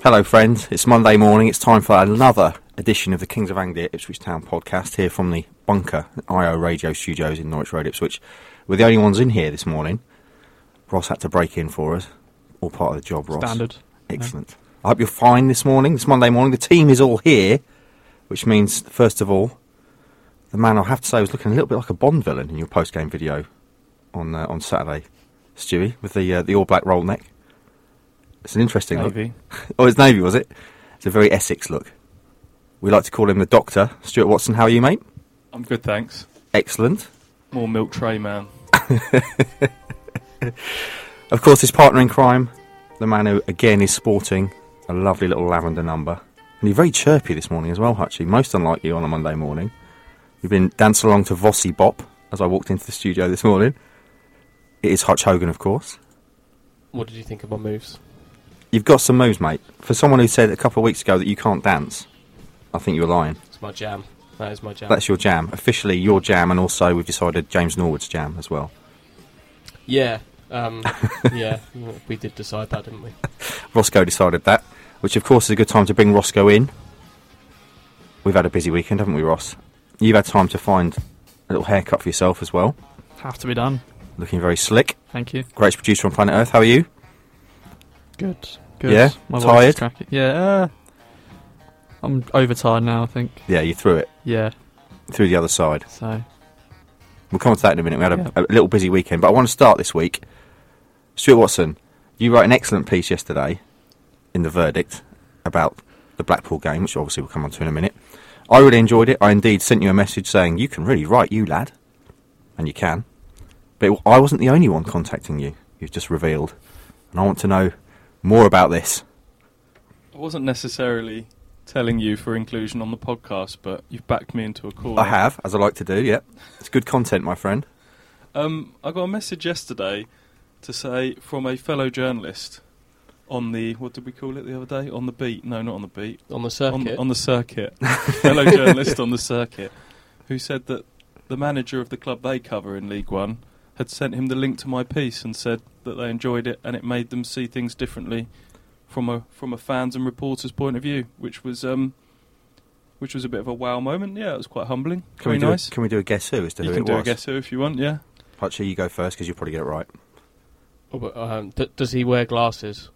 Hello friends, it's Monday morning, it's time for another edition of the Kings of Anglia Ipswich Town podcast here from the Bunker IO Radio Studios in Norwich Road, Ipswich. We're the only ones in here this morning. Ross had to break in for us, all part of the job, Ross. Standard. Excellent. Yeah. I hope you're fine this morning, this Monday morning. The team is all here, which means, first of all, the man I have to say was looking a little bit like a Bond villain in your post-game video on Saturday, Stewie, with the all-black roll neck. It's an interesting Navy. look. Oh, it's Navy, was it? It's a very Essex look. We like to call him the Doctor. Stuart Watson, how are you, mate? I'm good, thanks. Excellent. More milk tray, man. Of course, his partner in crime, the man who, again, is sporting a lovely little lavender number. And you're very chirpy this morning as well, Hutchie. Most unlike you on a Monday morning. You've been dancing along to Vossi Bop as I walked into the studio this morning. It is Hutch Hogan, of course. What did you think of my moves? You've got some moves, mate. For someone who said a couple of weeks ago that you can't dance, I think you were lying. It's my jam. That is my jam. That's your jam. Officially your jam, and also we've decided James Norwood's jam as well. Yeah. Yeah, we did decide that, didn't we? Roscoe decided that, which of course is a good time to bring Roscoe in. We've had a busy weekend, haven't we, Ross? You've had time to find a little haircut for yourself as well. Have to be done. Looking very slick. Thank you. Greatest producer on planet Earth. How are you? Good. Yeah? My voice Tired? is cracking. Yeah. I'm overtired now, I think. Yeah, you threw it. Yeah. Through the other side. So. We'll come on to that in a minute. We had a little busy weekend, but I want to start this week. Stuart Watson, you wrote an excellent piece yesterday in The Verdict about the Blackpool game, which obviously we'll come on to in a minute. I really enjoyed it. I indeed sent you a message saying, you can really write, you lad. And you can. But I wasn't the only one contacting you. You've just revealed. And I want to know more about this. I wasn't necessarily telling you for inclusion on the podcast, but you've backed me into a corner. I have, as I like to do, yeah. It's good content, my friend. I got a message yesterday to say from a fellow journalist on the, what did we call it the other day? On the beat. No, not on the beat. On the circuit? On the circuit. Fellow journalist on the circuit, who said that the manager of the club they cover in League One had sent him the link to my piece and said that they enjoyed it and it made them see things differently from a fans and reporters' point of view, which was a bit of a wow moment. Yeah, it was quite humbling. Can we do a guess who as to who it was? You can do a guess who if you want, yeah. Hutchie, you go first because you'll probably get it right. Oh, but, does he wear glasses?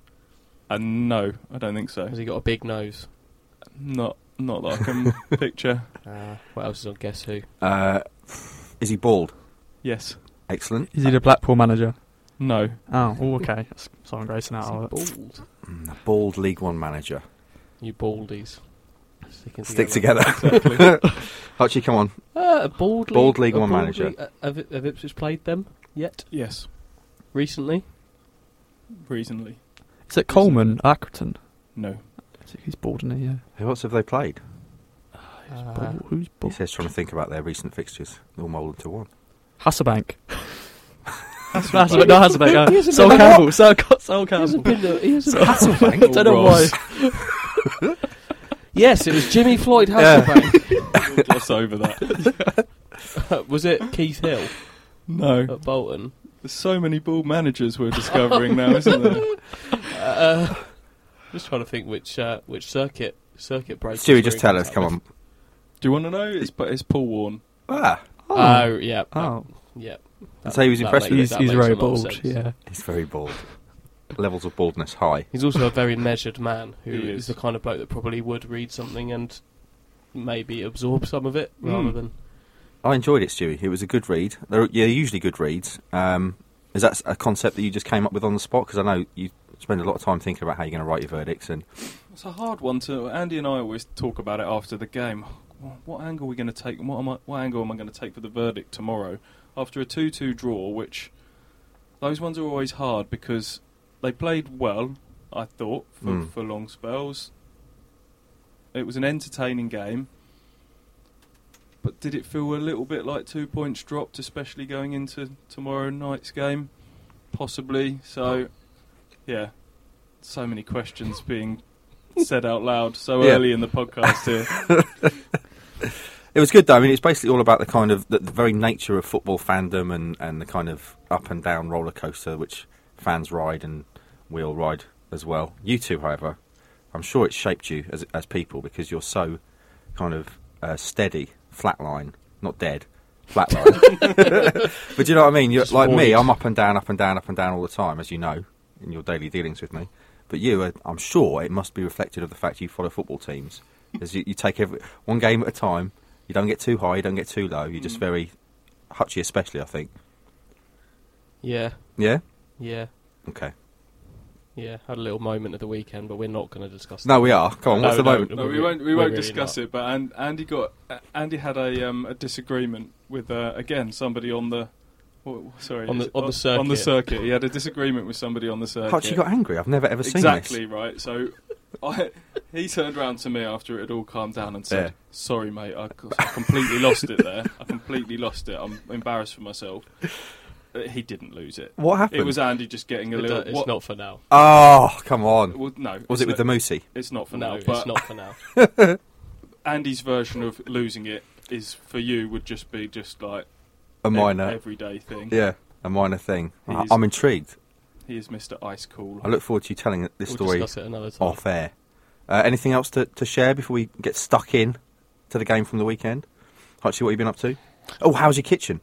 No, I don't think so. Has he got a big nose? Not that I can picture. What else is on Guess Who? Is he bald? Yes. Excellent. Is he the Blackpool manager? No. Oh, okay. That's Simon Grayson out of it. Bald. A bald League One manager. You baldies. Stick together. Exactly. Hutchie, come on. A bald League One manager. Have Ipswich played them yet? Yes. Recently? Is it Coleman, Accrington? No. He's bald, isn't he? Yeah. Who else have they played? Who's He bald? says trying to think about their recent fixtures. All moulded to one. Hasselbank. Hasselbank. No, Hasselbank. He hasn't Sol been- Campbell. Sol He Campbell. hasn't been he hasn't Hasselbank? I don't know why. Yes, it was Jimmy Floyd Hasselbank. We'll gloss over that. Was it Keith Hill No. at Bolton? There's so many bald managers we're discovering now, isn't there? Just trying to think which circuit break. Stewie, just tell us, come on. Do you want to know? It's Paul Warne. Ah, Oh, yeah. Oh. Yeah. I'd say he was impressed with He's it. very makes a lot of bald, sense. yeah. He's very bald. Levels of baldness high. He's also a very measured man who He is is. the kind of bloke that probably would read something and maybe absorb some of it rather than... I enjoyed it, Stewie. It was a good read. They're usually good reads. Is that a concept that you just came up with on the spot? Because I know you spend a lot of time thinking about how you're going to write your verdicts. And It's a hard one to... Andy and I always talk about it after the game. What angle are we going to take? What angle am I going to take for the verdict tomorrow? After a 2-2 draw, which... Those ones are always hard because they played well, I thought, for long spells. It was an entertaining game. But did it feel a little bit like 2 points dropped, especially going into tomorrow night's game? Possibly. So, yeah. So many questions being said out loud so early in the podcast here. it was good, though. I mean, it's basically all about the kind of the very nature of football fandom and the kind of up and down roller coaster which fans ride and we all ride as well. You two, however, I'm sure it's shaped you as people because you're so kind of steady, flatline, not dead, flatline. But do you know what I mean? You're Just like me. void. I'm up and down, up and down, up and down all the time, as you know, in your daily dealings with me. But you, I'm sure it must be reflected of the fact you follow football teams, as you take one game at a time. You don't get too high, you don't get too low. You're just very Hutchie, especially, I think. Yeah, Yeah. yeah, Okay. yeah. Had a little moment at the weekend, but we're not going to discuss. No, we are. Come on. What's the No, moment? No, We're we won't. We we're won't really discuss not. it. But Andy had a disagreement with again somebody on the. Sorry, On the- is it- on the circuit. On the circuit, he had a disagreement with somebody on the circuit. Hutchie got angry. I've never ever seen Exactly this. right. So, he turned around to me after it had all calmed down and said, Yeah. "Sorry, mate, I completely lost it there. I completely lost it. I'm embarrassed for myself." He didn't lose it. What happened? It was Andy just getting a little. It's not for now. Oh, come on. Well, no. Was it's it with the not- Moosey? It's not for No, now. it's But not for now. Andy's version of losing it is for you would just be just like A minor. everyday thing. Yeah, a minor thing. It is- I'm intrigued. He is Mr. Ice Cool. I look forward to you telling this We'll story discuss it another time. off air. Anything else to share before we get stuck in to the game from the weekend? Hutchie, what have you been up to? Oh, how's your kitchen?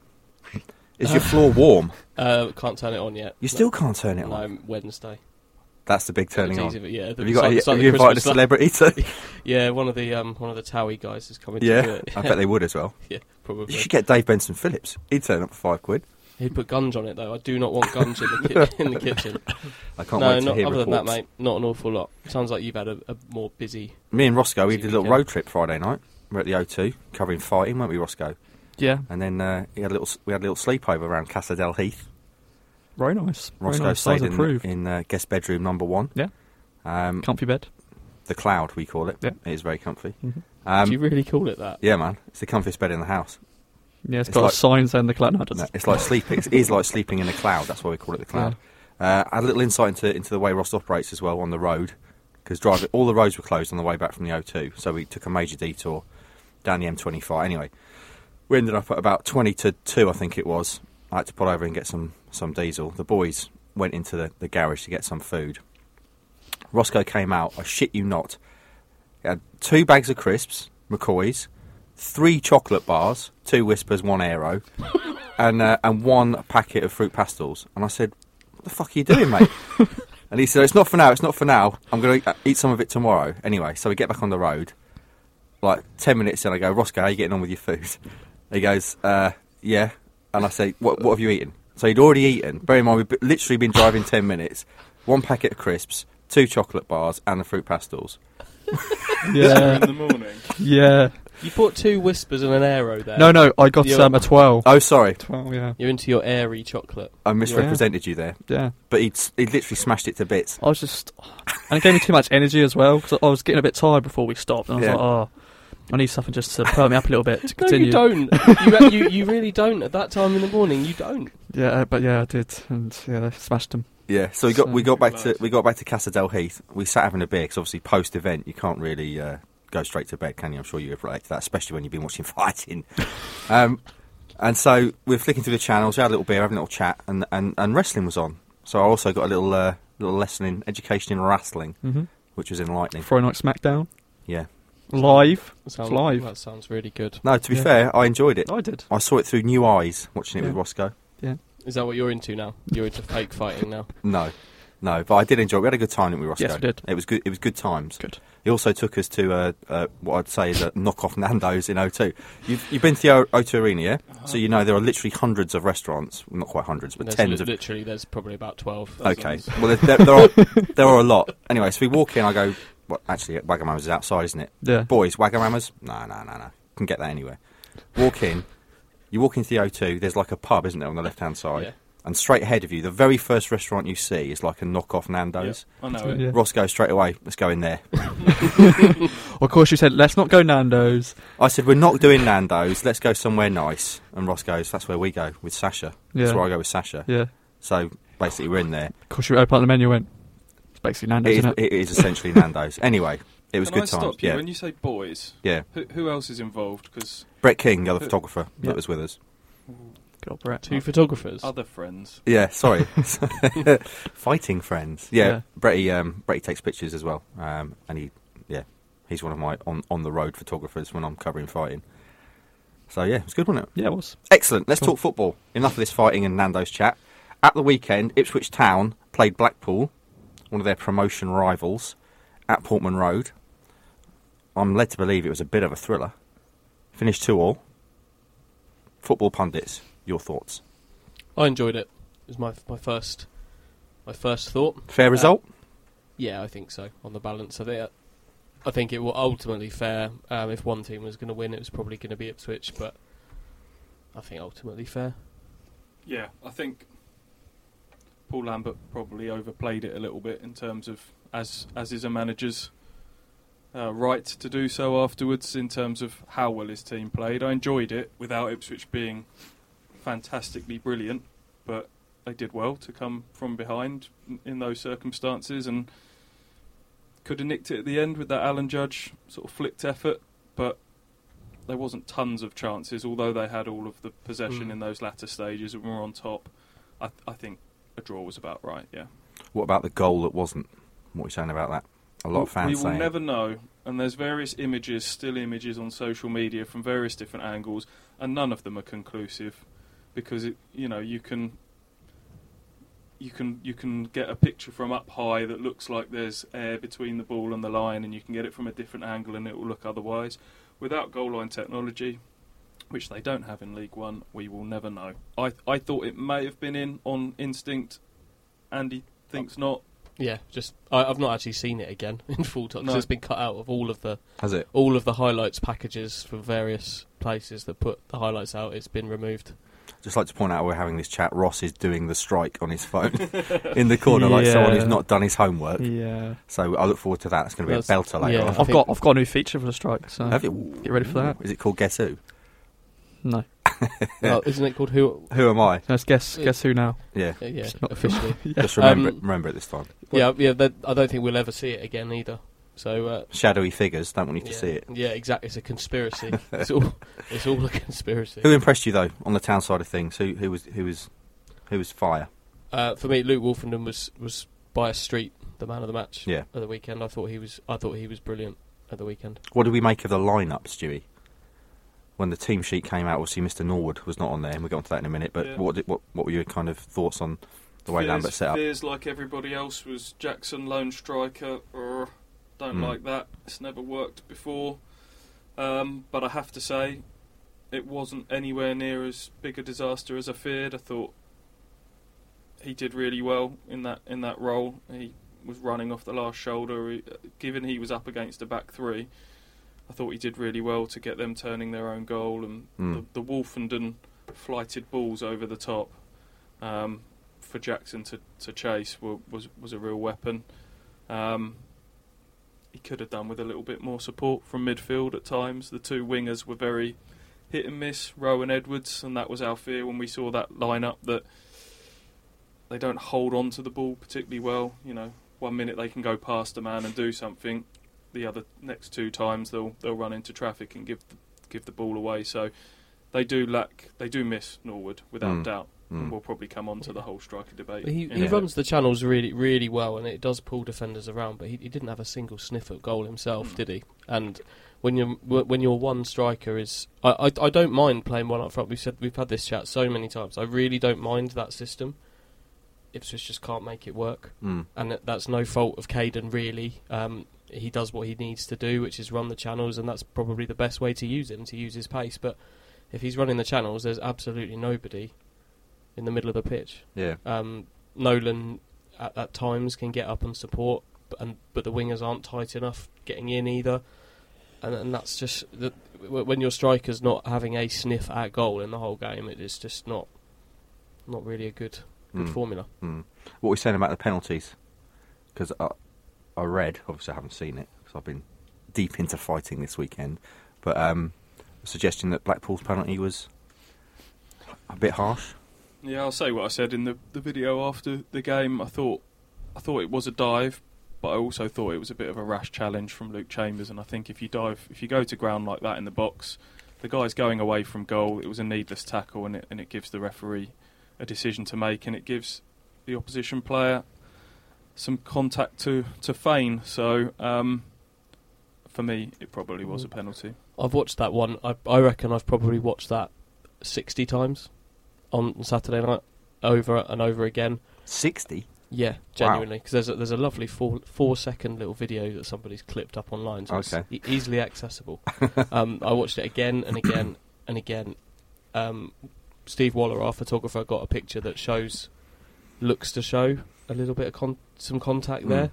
Is your floor warm? Can't turn it on yet. You still can't turn it on. No, Wednesday. That's the big turning It's on. easy, but yeah. Have you invited a celebrity to? Yeah, one of the Towie guys is coming to do Yeah, it. I bet they would as well. Yeah, probably. You should get Dave Benson Phillips. He'd turn up for £5. He'd put guns on it though. I do not want guns in in the kitchen. I can't No, wait to not hear other than reports. that, mate. Not an awful lot. Sounds like you've had a more busy. Me and Roscoe, we Busy did a little weekend. road trip Friday night. We're at the O2, covering fighting, weren't we, Roscoe? Yeah, And then we had a little sleepover around Casa del Heath. very nice. Very Roscoe nice. Size stayed approved. in guest bedroom number 1. Yeah. Comfy bed. The Cloud, we call it. Yeah. It is very comfy. Mhm. Do you really call it that? Yeah, man. It's the comfiest bed in the house. Yeah, it's It's got like- a sign saying the clan. No, it No, doesn't. it's like sleeping. It is like sleeping in the cloud. That's why we call it the Cloud. I had a little insight into the way Ross operates as well on the road, because all the roads were closed on the way back from the O2, so we took a major detour down the M25. Anyway, we ended up at about 20 to 2, I think it was. I had to pull over and get some diesel. The boys went into the garage to get some food. Roscoe came out, I shit you not. He had 2 bags of crisps, McCoy's, 3 chocolate bars, 2 Whispers, 1 Aero, and 1 packet of fruit pastels. And I said, "What the fuck are you doing, mate?" And he said, "It's not for now, it's not for now. I'm going to eat some of it tomorrow." Anyway, so we get back on the road. Like 10 minutes in, I go, "Roscoe, how are you getting on with your food?" He goes, "Yeah." And I say, what have you eaten? So he'd already eaten. Bear in mind, we've literally been driving 10 minutes. 1 packet of crisps, 2 chocolate bars, and the fruit pastels. Yeah, in the morning. yeah. You bought 2 Whispers and an Aero there. No, I got You're- a 12. Oh, sorry, 12, yeah. You're into your airy chocolate. I misrepresented you there. Yeah. But he'd literally smashed it to bits. I was just... And it gave me too much energy as well, because I was getting a bit tired before we stopped. And I was Yeah. like, oh, I need something just to perk me up a little bit to No, continue. you don't. you really don't. At that time in the morning, you don't. Yeah, but yeah, I did. And yeah, I smashed them. Yeah, so So- we got back to Casa del Heath. We sat having a beer because obviously post event you can't really go straight to bed, can you? I'm sure you have related to that, especially when you've been watching fighting. And so we're flicking through the channels, we had a little beer, having a little chat, and wrestling was on. So I also got a little lesson in education in wrestling, Mm-hmm. which was enlightening. Friday Night SmackDown. Yeah. Live. Sounds, live. That sounds really good. No, to be Yeah. fair, I enjoyed it. I did. I saw it through new eyes watching it Yeah. with Roscoe. Is that what you're into now? You're into fake fighting now? No, but I did enjoy it. We had a good time with Roscoe. Yes, we did. It was good. It was good times. Good. He also took us to what I'd say is a knockoff Nando's in O2. You've been to the O2 Arena, yeah? So you know there are literally hundreds of restaurants. Well, not quite hundreds, but There's tens of. literally, there's probably about 12. Okay. Well, there are a lot. Anyway, so we walk in. I go. Well, actually, Wagamama's is outside, isn't it? Yeah. Boys, Wagamama's? No. Can get that anywhere. Walk in. You walk into the O2. There's like a pub, isn't there, on the left-hand side? Yeah. And straight ahead of you, the very first restaurant you see is like a knockoff Nando's. I know it. Yeah. Roscoe straight away, let's go in there. Of course, you said, let's not go Nando's. I said, we're not doing Nando's, let's go somewhere nice. And Ross goes, that's where we go, with Sasha. Yeah. That's where I go with Sasha. Yeah. So basically we're in there. Of course, you open up the menu and went, it's basically Nando's, isn't it? It is essentially Nando's. Anyway, it was Can I good times. stop you? Yeah. When you say boys, Yeah. who else is involved? Because Brett King, the other Who- photographer Yeah. that was with us. Good old Brett. Two photographers. Other friends. Yeah, sorry. Fighting friends. Yeah, Yeah. Bretty takes pictures as well. And he's one of my on the road photographers when I'm covering fighting. So yeah, it was good, wasn't it? Yeah, it was. Excellent. Let's Cool. talk football. Enough of this fighting and Nando's chat. At the weekend, Ipswich Town played Blackpool, one of their promotion rivals, at Portman Road. I'm led to believe it was a bit of a thriller. Finished 2-2. Football pundits, your thoughts? I enjoyed it. It was my first thought. Fair result? Yeah, I think so. On the balance, I think it was ultimately fair. If one team was going to win, it was probably going to be Ipswich, but I think ultimately fair. Yeah, I think Paul Lambert probably overplayed it a little bit in terms of, as is a manager's right to do so afterwards, in terms of how well his team played. I enjoyed it without Ipswich being fantastically brilliant, but they did well to come from behind in those circumstances and could have nicked it at the end with that Alan Judge sort of flicked effort, but there wasn't tons of chances, although they had all of the possession in those latter stages and were on top. I think a draw was about right, yeah. What about the goal that wasn't? What are you saying about that? A lot of fans we will saying... never know, and there's various images, still images on social media from various different angles, and none of them are conclusive, because you can get a picture from up high that looks like there's air between the ball and the line, and you can get it from a different angle and it will look otherwise. Without goal line technology, which they don't have in League One, we will never know. I thought it may have been in on instinct. Andy thinks not. Yeah, just I've not actually seen it again in full time. No. It's been cut out of all of the highlights packages for various places that put the highlights out. It's been removed. Just like to point out, we're having this chat. Ross is doing the strike on his phone in the corner, like someone who's not done his homework. Yeah. So I look forward to that. It's going to be a belter later on. I've got a new feature for the strike. So Have you? get ready for that. Is it called Guess Who? No. Well, isn't it called Who? Who am I? Let's guess who now. Yeah. Yeah, not- officially. Just remember it this time. Yeah. I don't think we'll ever see it again either. So Shadowy figures. Don't want you to yeah, see it. Yeah, exactly. It's a conspiracy. It's all a conspiracy. Who impressed you though on the Town side of things? Who was fire? For me, Luke Wolfenden was by a street the man of the match. Yeah. At the weekend, I thought he was brilliant at the weekend. What did we make of the lineup, Stewie? When the team sheet came out, obviously Mr. Norwood was not on there, and we'll get on to that in a minute. But Yeah. what were your kind of thoughts on the way Lambert set up? Fears, like everybody else, was Jackson lone striker. Don't like that. It's never worked before. But I have to say, it wasn't anywhere near as big a disaster as I feared. I thought he did really well in that role. He was running off the last shoulder. Given he was up against a back three, I thought he did really well to get them turning their own goal, and the Wolfenden flighted balls over the top for Jackson to chase was a real weapon. He could have done with a little bit more support from midfield at times. The two wingers were very hit and miss, Rowe and Edwards, and that was our fear when we saw that lineup, that they don't hold on to the ball particularly well. 1 minute they can go past a man and do something, the other next 2 times they'll run into traffic and give the ball away. So they do miss Norwood without doubt. And we'll probably come on to the whole striker debate. He runs the channels really, really well, and it does pull defenders around. But he didn't have a single sniff at goal himself, did he? And when your one striker is, I don't mind playing one up front. We've had this chat so many times. I really don't mind that system. Ipswich just can't make it work, and that's no fault of Caden really. He does what he needs to do, which is run the channels, and that's probably the best way to use him, to use his pace. But if he's running the channels, there's absolutely nobody in the middle of the pitch. Yeah. Nolan at times can get up and support, but the wingers aren't tight enough getting in either, and that's just when your striker's not having a sniff at goal in the whole game, it is just not really a good formula. What were we saying about the penalties? Because I read, obviously I haven't seen it because I've been deep into fighting this weekend, but a suggestion that Blackpool's penalty was a bit harsh. Yeah, I'll say what I said in the video after the game. I thought it was a dive, but I also thought it was a bit of a rash challenge from Luke Chambers. And I think if you go to ground like that in the box, the guy's going away from goal. It was a needless tackle, and it gives the referee a decision to make, and it gives the opposition player some contact to feign. So for me, it probably was a penalty. I've watched that one. I reckon I've probably watched that 60 times on Saturday night, over and over again. 60? Yeah, genuinely, because there's a lovely 4-second little video that somebody's clipped up online, so Okay. it's easily accessible. I watched it again and again and again. Steve Waller, our photographer, got a picture that looks to show a little bit of some contact there.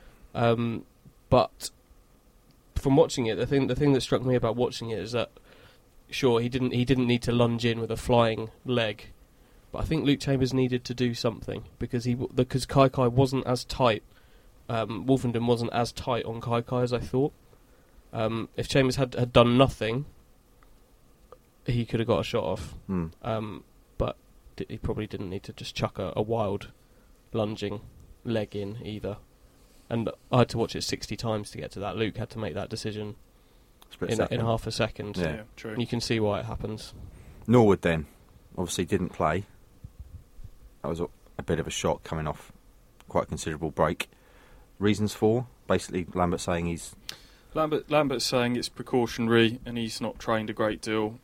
But from watching it, the thing that struck me about watching it is that, sure, he didn't need to lunge in with a flying leg. But I think Luke Chambers needed to do something because Kai wasn't as tight. Wolfenden wasn't as tight on Kai as I thought. If Chambers had done nothing, he could have got a shot off. But he probably didn't need to just chuck a wild lunging leg in either. And I had to watch it 60 times to get to that. Luke had to make that decision in half a second. Yeah, true. And you can see why it happens. Norwood then obviously didn't play. That was a bit of a shock coming off quite a considerable break. Reasons for? Basically, Lambert's saying Lambert's saying it's precautionary and he's not trained a great deal.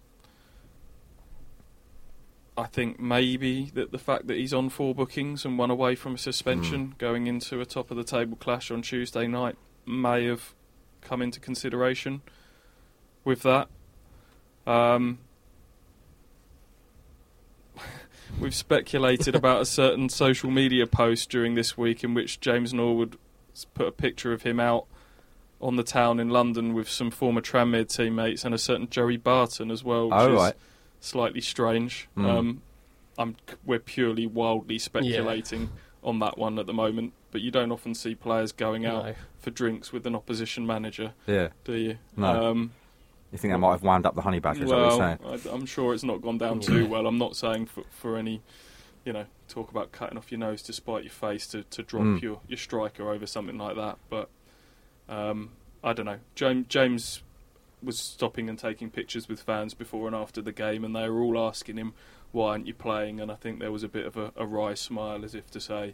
I think maybe that the fact that he's on 4 bookings and 1 away from a suspension going into a top of the table clash on Tuesday night may have come into consideration with that. We've speculated about a certain social media post during this week in which James Norwood put a picture of him out on the town in London with some former Tranmere teammates and a certain Joey Barton as well, which is slightly strange. We're purely wildly speculating on that one at the moment, but you don't often see players going out for drinks with an opposition manager, do you? No. You think that might have wound up the honey badger, is that what you're saying? I'm sure it's not gone down too well. I'm not saying for any, talk about cutting off your nose to spite your face to drop your striker over something like that. But I don't know. James was stopping and taking pictures with fans before and after the game, and they were all asking him, "Why aren't you playing?" And I think there was a bit of a wry smile, as if to say,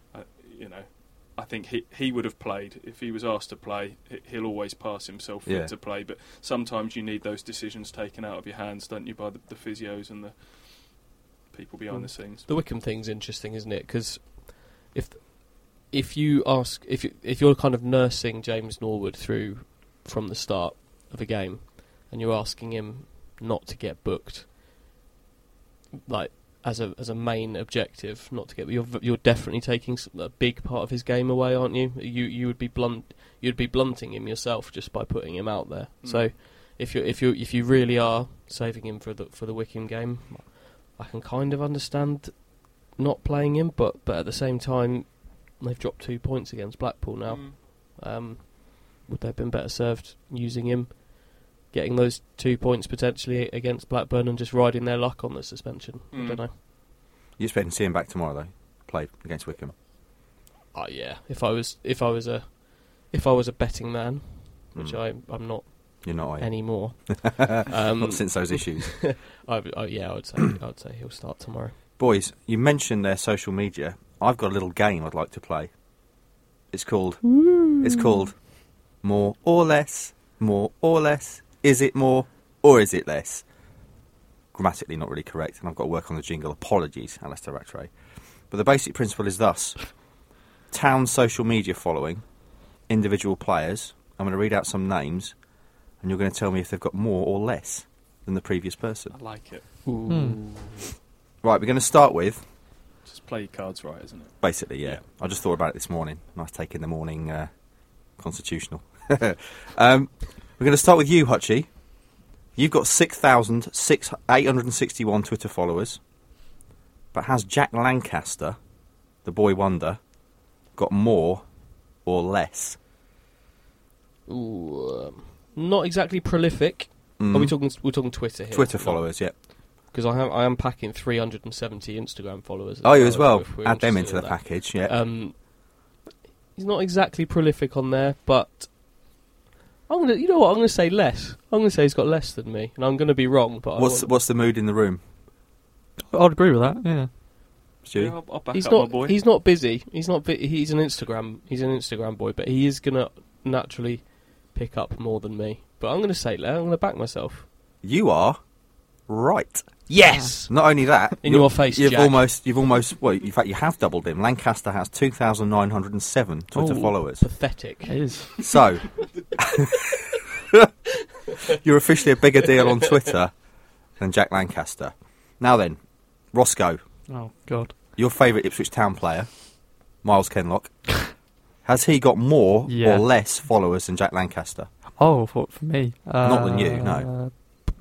I think he would have played if he was asked to play. He'll always pass himself fit to play, but sometimes you need those decisions taken out of your hands, don't you, by the physios and the people behind the scenes. The Wickham thing's interesting, isn't it? Because if you're kind of nursing James Norwood through from the start of a game, and you're asking him not to get booked, like as a main objective, not to get, you're definitely taking a big part of his game away, aren't you? You'd be blunting him yourself just by putting him out there. So if you really are saving him for the Wickham game, I can kind of understand not playing him, but at the same time, they've dropped 2 points against Blackpool now. Would they have been better served using him, getting those 2 points potentially against Blackburn and just riding their luck on the suspension? I don't know. You expect to see him back tomorrow, though? Play against Wickham? Oh yeah. If I was a betting man, which I'm not. You're not anymore. Not since those issues. I would say he'll start tomorrow. Boys, you mentioned their social media. I've got a little game I'd like to play. It's called More or Less. More or less. Is it more or is it less? Grammatically not really correct, and I've got to work on the jingle. Apologies, Alistair Rattray. But the basic principle is thus. Town social media following, individual players. I'm going to read out some names, and you're going to tell me if they've got more or less than the previous person. I like it. Right, we're going to start with... Just play your cards right, isn't it? Basically, yeah. I just thought about it this morning. Nice take in the morning, constitutional. We're going to start with you, Hutchie. You've got 6,861 Twitter followers. But has Jack Lancaster, the boy wonder, got more or less? Not exactly prolific. Are we talking? We're talking Twitter here. Twitter followers, yeah. Because I am packing 370 Instagram followers. Oh, you as well. Add them into the package, yeah. He's not exactly prolific on there, but You know what? I'm gonna say less. I'm gonna say he's got less than me, and I'm gonna be wrong. But What's the mood in the room, I'd agree with that. Yeah. Stu? Yeah, I'll back he's up not. my boy. He's not busy. He's not. He's an Instagram boy, but he is gonna naturally pick up more than me. But I'm gonna say less. I'm gonna back myself. You are right. Yes. Not only that, In your face, You've Jack. almost. Well, in fact, you have doubled him. Lancaster has 2,907 Twitter Oh. followers. Pathetic. It is. So, you're officially a bigger deal on Twitter than Jack Lancaster. Now then, Roscoe, Oh God. your favourite Ipswich Town player, Miles Kenlock, has he got more Yeah. or less followers than Jack Lancaster? Oh, for me. Not than you, no.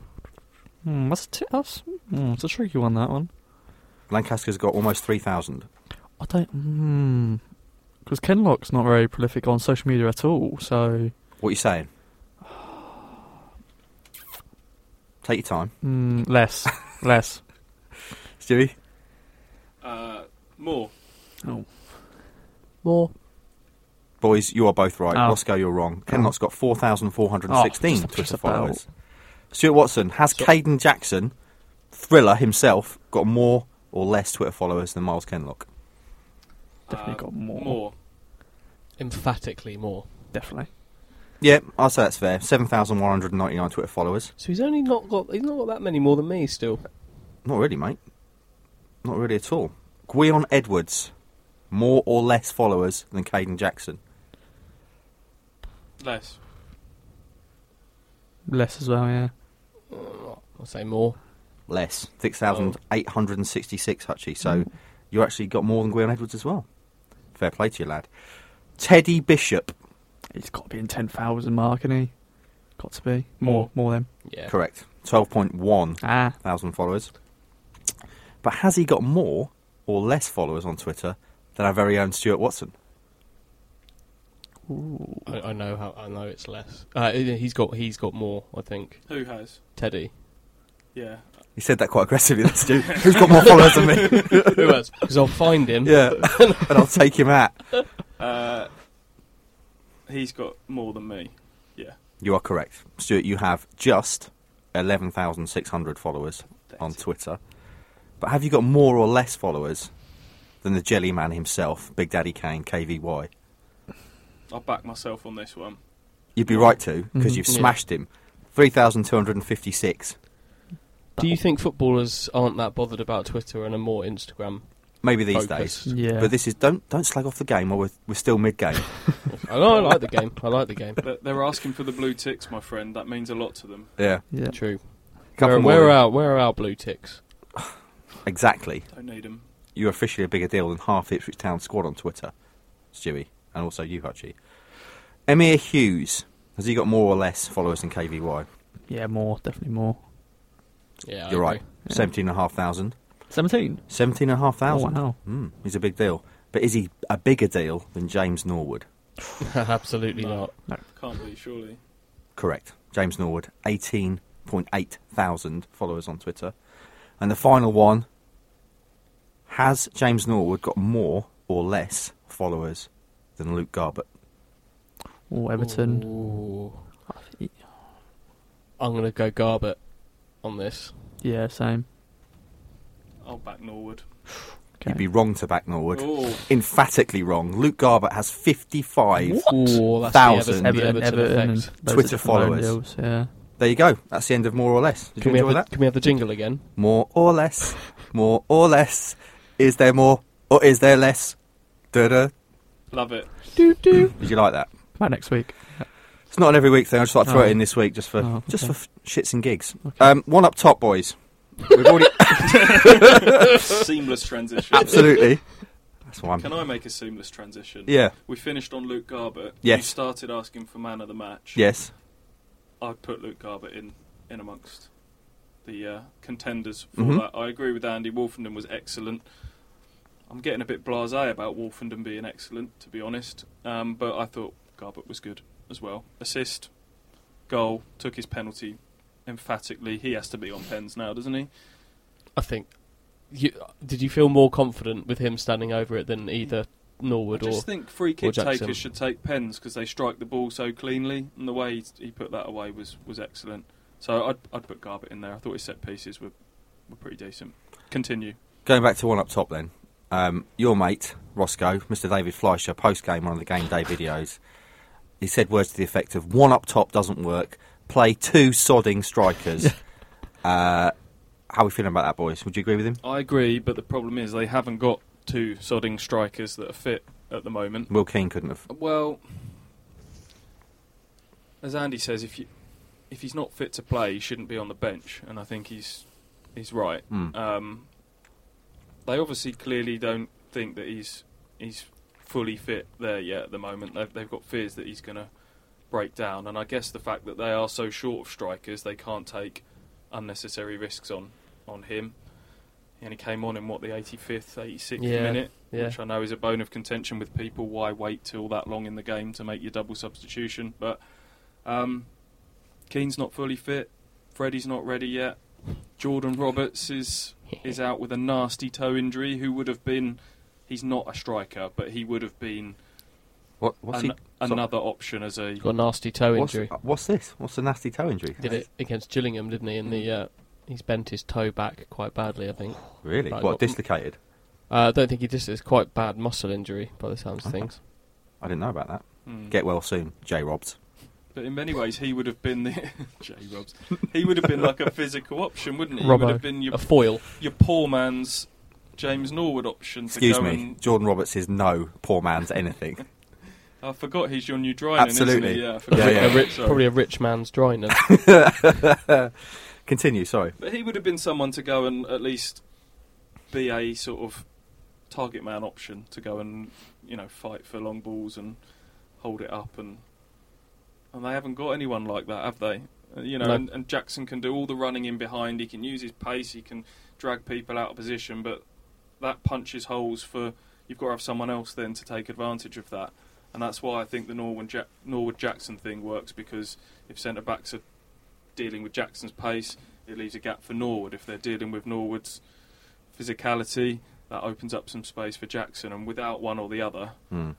That's it's a tricky one, that one. Lancaster's got almost 3,000. I don't. Because Kenlock's not very prolific on social media at all. So What are you saying? Take your time. less. Stewie? More. Oh. More. Boys, you are both right. Oh. Roscoe, you're wrong. Kenlock's got 4,416 just Twitter about. followers. Stuart Watson, has Caden Jackson, Thriller himself, got more or less Twitter followers than Miles Kenlock? Definitely got more. More. Emphatically more. Definitely. Yeah, I'd say that's fair. 7,199 Twitter followers. So he's not got that many more than me still. Not really, mate. Not really at all. Gwion Edwards, more or less followers than Caden Jackson? Less. Less as well. Yeah. I'll say more. Less. 6,866, Hutchie. So you actually got more than Gwion Edwards as well. Fair play to you, lad. Teddy Bishop. He's got to be in 10,000 mark, isn't he? Got to be more than. Yeah. Correct. 12.1 thousand followers. But has he got more or less followers on Twitter than our very own Stuart Watson? Ooh. I know it's less. He's got more. I think. Who has? Teddy. Yeah. He said that quite aggressively, that Stu. Who's got more followers than me? Who has? Because I'll find him. Yeah, and I'll take him out. He's got more than me. Yeah. You are correct. Stuart, you have just 11,600 followers on That's it. Twitter. But have you got more or less followers than the Jelly Man himself, Big Daddy Kane, KVY? I'll back myself on this one. You'd be right to, because Mhm. you've Yeah. smashed him. 3,256. Do you think footballers aren't that bothered about Twitter and are more Instagram Maybe these focused? days. Yeah. But this is don't slag off the game, or we're still mid-game. I know. I like the game. I like the game. But they're asking for the blue ticks, my friend. That means a lot to them. Yeah. Yeah. True. Couple more. Where are our blue ticks? Exactly. Don't need them. You're officially a bigger deal than half Ipswich Town squad on Twitter, Stewie, and also you, Hutchie. Emir Hughes, has he got more or less followers than KVY? Yeah, more. Definitely more. Yeah, I You're right. agree. Yeah. 17,500. 17. 17,500. Oh, Mm, he's a big deal. But is he a bigger deal than James Norwood? Absolutely No. not. Can't be, surely. Correct. James Norwood, 18.8 thousand followers on Twitter. And the final one, has James Norwood got more or less followers than Luke Garbett? Oh, Everton. Ooh. I'm going to go Garbett on this. Yeah, same. I'll back Norwood. Okay. You'd be wrong to back Norwood. Oh, Emphatically wrong. Luke Garbett has 55. Ooh, that's Thousand. the Everton Everton effect. and loads Twitter of different followers. deals, yeah. There you go. That's the end of more or less. Did Can you we, enjoy have that? can we have the jingle again? More or less. More or less. Is there more or is there less? Da-da. love it. Did you like that? Back next week. It's not an every week thing. I just like to throw Oh. it in this week just for Oh, okay. shits and gigs. Okay. One up top, boys. We've already Seamless transition. absolutely. That's why I'm. Can I make a seamless transition? Yeah. We finished on Luke Garbett. Yes. You started asking for man of the match. Yes. I'd put Luke Garbett in amongst the contenders for Mhm. that. I agree with Andy. Wolfenden was excellent. I'm getting a bit blasé about Wolfenden being excellent, to be honest. But I thought Garbett was good as well. Assist, goal, took his penalty emphatically. He has to be on pens now, doesn't he? I think. Did you feel more confident with him standing over it than either Norwood I just think free kick Jackson. takers should take pens because they strike the ball so cleanly, and the way he put that away was excellent. So I'd put Garbutt in there. I thought his set pieces were pretty decent. Continue. Going back to one up top then. Your mate, Roscoe, Mr. David Fleischer, post-game, one of the game day videos, he said words to the effect of, one up top doesn't work, play two sodding strikers. How are we feeling about that, boys? Would you agree with him? I agree, but the problem is they haven't got two sodding strikers that are fit at the moment. Will Keane couldn't have. Well, as Andy says, if he's not fit to play, he shouldn't be on the bench, and I think he's right. They obviously clearly don't think that he's fully fit there yet at the moment. They've got fears that he's going to break down, and I guess the fact that they are so short of strikers, they can't take unnecessary risks on him. He only came on in, the 85th, 86th minute, which I know is a bone of contention with people. Why wait till that long in the game to make your double substitution? But Keane's not fully fit. Freddie's not ready yet. Jordan Roberts is out with a nasty toe injury. He's not a striker, but he would have been another option as a... Got a nasty toe injury. What's this? What's a nasty toe injury? Did it against Gillingham, didn't he? And he's bent his toe back quite badly, I think. Really? What, dislocated? I don't think he just... It's quite bad muscle injury, by the sounds of things. I didn't know about that. Get well soon, J. Robs. But in many ways, he would have been the J. Robs. He would have been like a physical option, wouldn't he? Robbo, he would have been a foil. Your poor man's James Norwood option. Excuse me, Jordan Roberts is no poor man's anything. I forgot he's your new Drynan, Absolutely. isn't he? Yeah, I forgot. Probably a rich man's Drynan. Continue, sorry. But he would have been someone to go and at least be a sort of target man option to go and fight for long balls and hold it up and they haven't got anyone like that, have they? No. And Jackson can do all the running in behind. He can use his pace. He can drag people out of position. But that punches holes for... You've got to have someone else then to take advantage of that. And that's why I think the Norwood-Jackson thing works, because if centre-backs are dealing with Jackson's pace, it leaves a gap for Norwood. If they're dealing with Norwood's physicality, that opens up some space for Jackson. And without one or the other...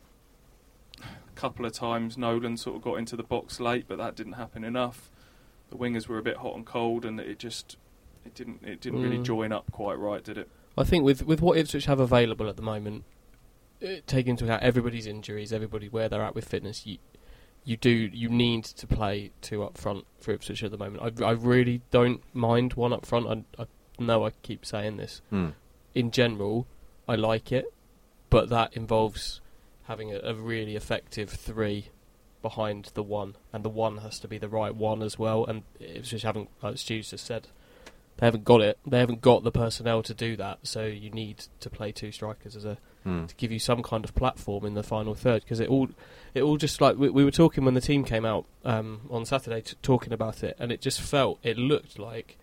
A couple of times Nolan sort of got into the box late, but that didn't happen enough. The wingers were a bit hot and cold, and it didn't really join up quite right, did it? I think with what Ipswich have available at the moment, taking into account everybody's injuries, everybody where they're at with fitness, you need to play two up front for Ipswich at the moment. I really don't mind one up front. I know I keep saying this. In general, I like it, but that involves having a really effective three behind the one, and the one has to be the right one as well. And Ipswich haven't, like Stu's just said, they haven't got it. They haven't got the personnel to do that. So you need to play two strikers to give you some kind of platform in the final third. Because it all just like we were talking when the team came out on Saturday, talking about it, and it looked like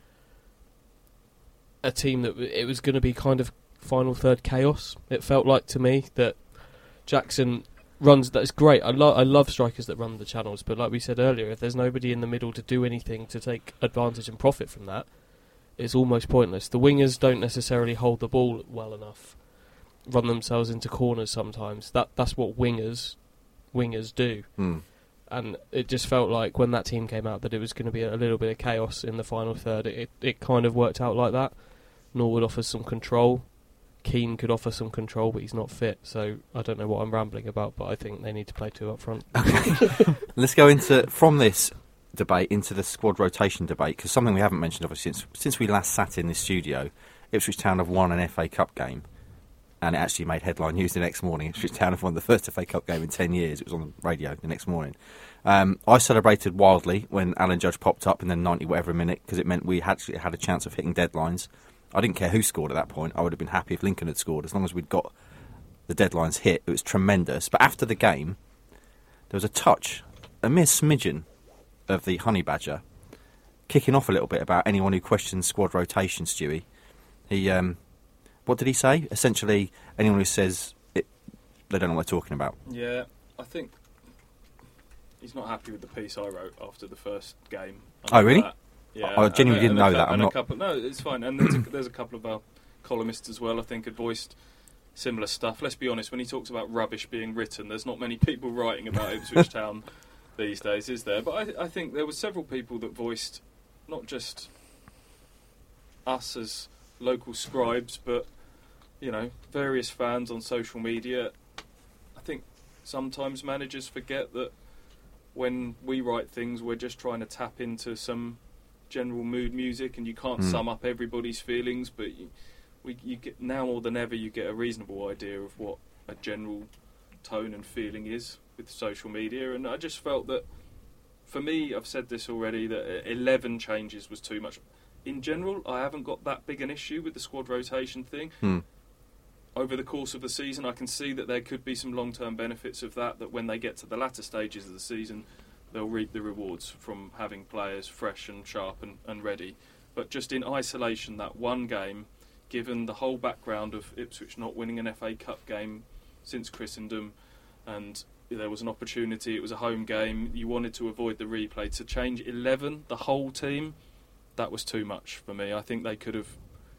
a team that it was going to be kind of final third chaos. It felt like to me that Jackson runs. That's great. I love strikers that run the channels, but like we said earlier, if there's nobody in the middle to do anything to take advantage and profit from that, it's almost pointless. The wingers don't necessarily hold the ball well enough, run themselves into corners sometimes. That's what wingers do. And it just felt like when that team came out that it was going to be a little bit of chaos in the final third. It kind of worked out like that. Norwood offers some control. Keane could offer some control, but he's not fit, so I don't know what I'm rambling about, but I think they need to play two up front. Let's go from this debate into the squad rotation debate, because something we haven't mentioned, obviously, since we last sat in this studio, Ipswich Town have won an FA Cup game, and it actually made headline news the next morning. Ipswich Town have won the first FA Cup game in 10 years. It was on the radio the next morning. I celebrated wildly when Alan Judge popped up in the 90-whatever minute, because it meant we actually had a chance of hitting deadlines. I didn't care who scored at that point. I would have been happy if Lincoln had scored, as long as we'd got the deadlines hit. It was tremendous. But after the game, there was a mere smidgen of the Honey Badger kicking off a little bit about anyone who questions squad rotation, Stewie. He, what did he say? Essentially, anyone who says it, they don't know what they're talking about. Yeah, I think he's not happy with the piece I wrote after the first game. Oh, really? Yeah, I genuinely didn't know that. No, it's fine. And there's a couple of our columnists as well, I think, had voiced similar stuff. Let's be honest, when he talks about rubbish being written, there's not many people writing about Ipswich Town these days, is there? But I think there were several people that voiced, not just us as local scribes, but various fans on social media. I think sometimes managers forget that when we write things, we're just trying to tap into some general mood music, and you can't sum up everybody's feelings, but you get, now more than ever, you get a reasonable idea of what a general tone and feeling is with social media. And I just felt that, for me, I've said this already, that 11 changes was too much. In general, I haven't got that big an issue with the squad rotation thing. Over the course of the season, I can see that there could be some long-term benefits of that when they get to the latter stages of the season, they'll reap the rewards from having players fresh and sharp and ready. But just in isolation, that one game, given the whole background of Ipswich not winning an FA Cup game since Christendom, and there was an opportunity, it was a home game, you wanted to avoid the replay, to change 11, the whole team, that was too much for me. I think they could have,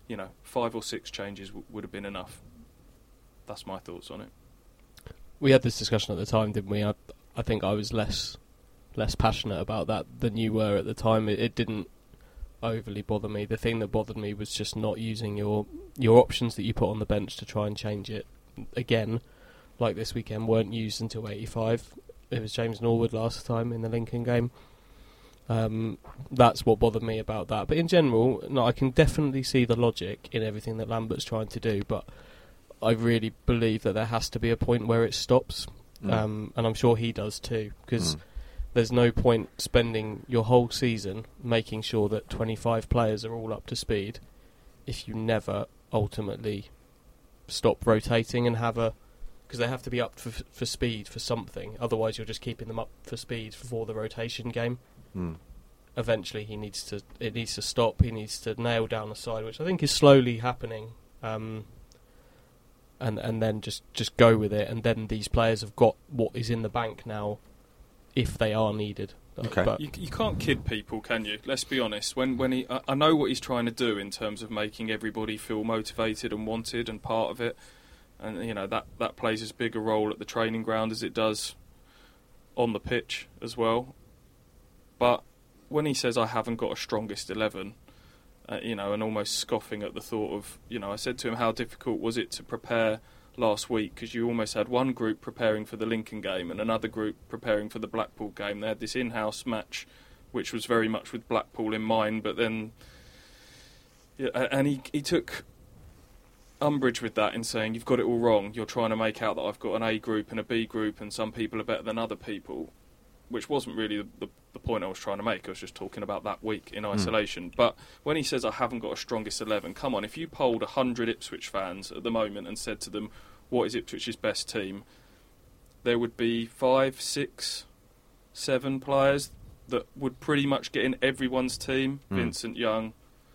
5 or 6 changes would have been enough. That's my thoughts on it. We had this discussion at the time, didn't we? I think I was less passionate about that than you were at the time. It didn't overly bother me. The thing that bothered me was just not using your options that you put on the bench to try and change it. Again, like this weekend, weren't used until 85. It was James Norwood last time in the Lincoln game. That's what bothered me about that. But in general, no, I can definitely see the logic in everything that Lambert's trying to do, but I really believe that there has to be a point where it stops. And I'm sure he does too, because there's no point spending your whole season making sure that 25 players are all up to speed if you never ultimately stop rotating and because they have to be up for speed for something. Otherwise, you're just keeping them up for speed for the rotation game. Eventually, it needs to stop. He needs to nail down a side, which I think is slowly happening. And then just go with it, and then these players have got what is in the bank now, if they are needed. Okay. But you can't kid people, can you? Let's be honest. When I know what he's trying to do in terms of making everybody feel motivated and wanted and part of it, and that plays as big a role at the training ground as it does on the pitch as well. But when he says I haven't got a strongest 11. And almost scoffing at the thought of, I said to him, how difficult was it to prepare last week? Because you almost had one group preparing for the Lincoln game and another group preparing for the Blackpool game. They had this in-house match, which was very much with Blackpool in mind, but then... and he took umbrage with that in saying, you've got it all wrong. You're trying to make out that I've got an A group and a B group and some people are better than other people, which wasn't really the point I was trying to make. I was just talking about that week in isolation. But when he says I haven't got a strongest 11, come on, if you polled 100 Ipswich fans at the moment and said to them, what is Ipswich's best team, there would be 5, 6, 7 players that would pretty much get in everyone's team. Vincent Young,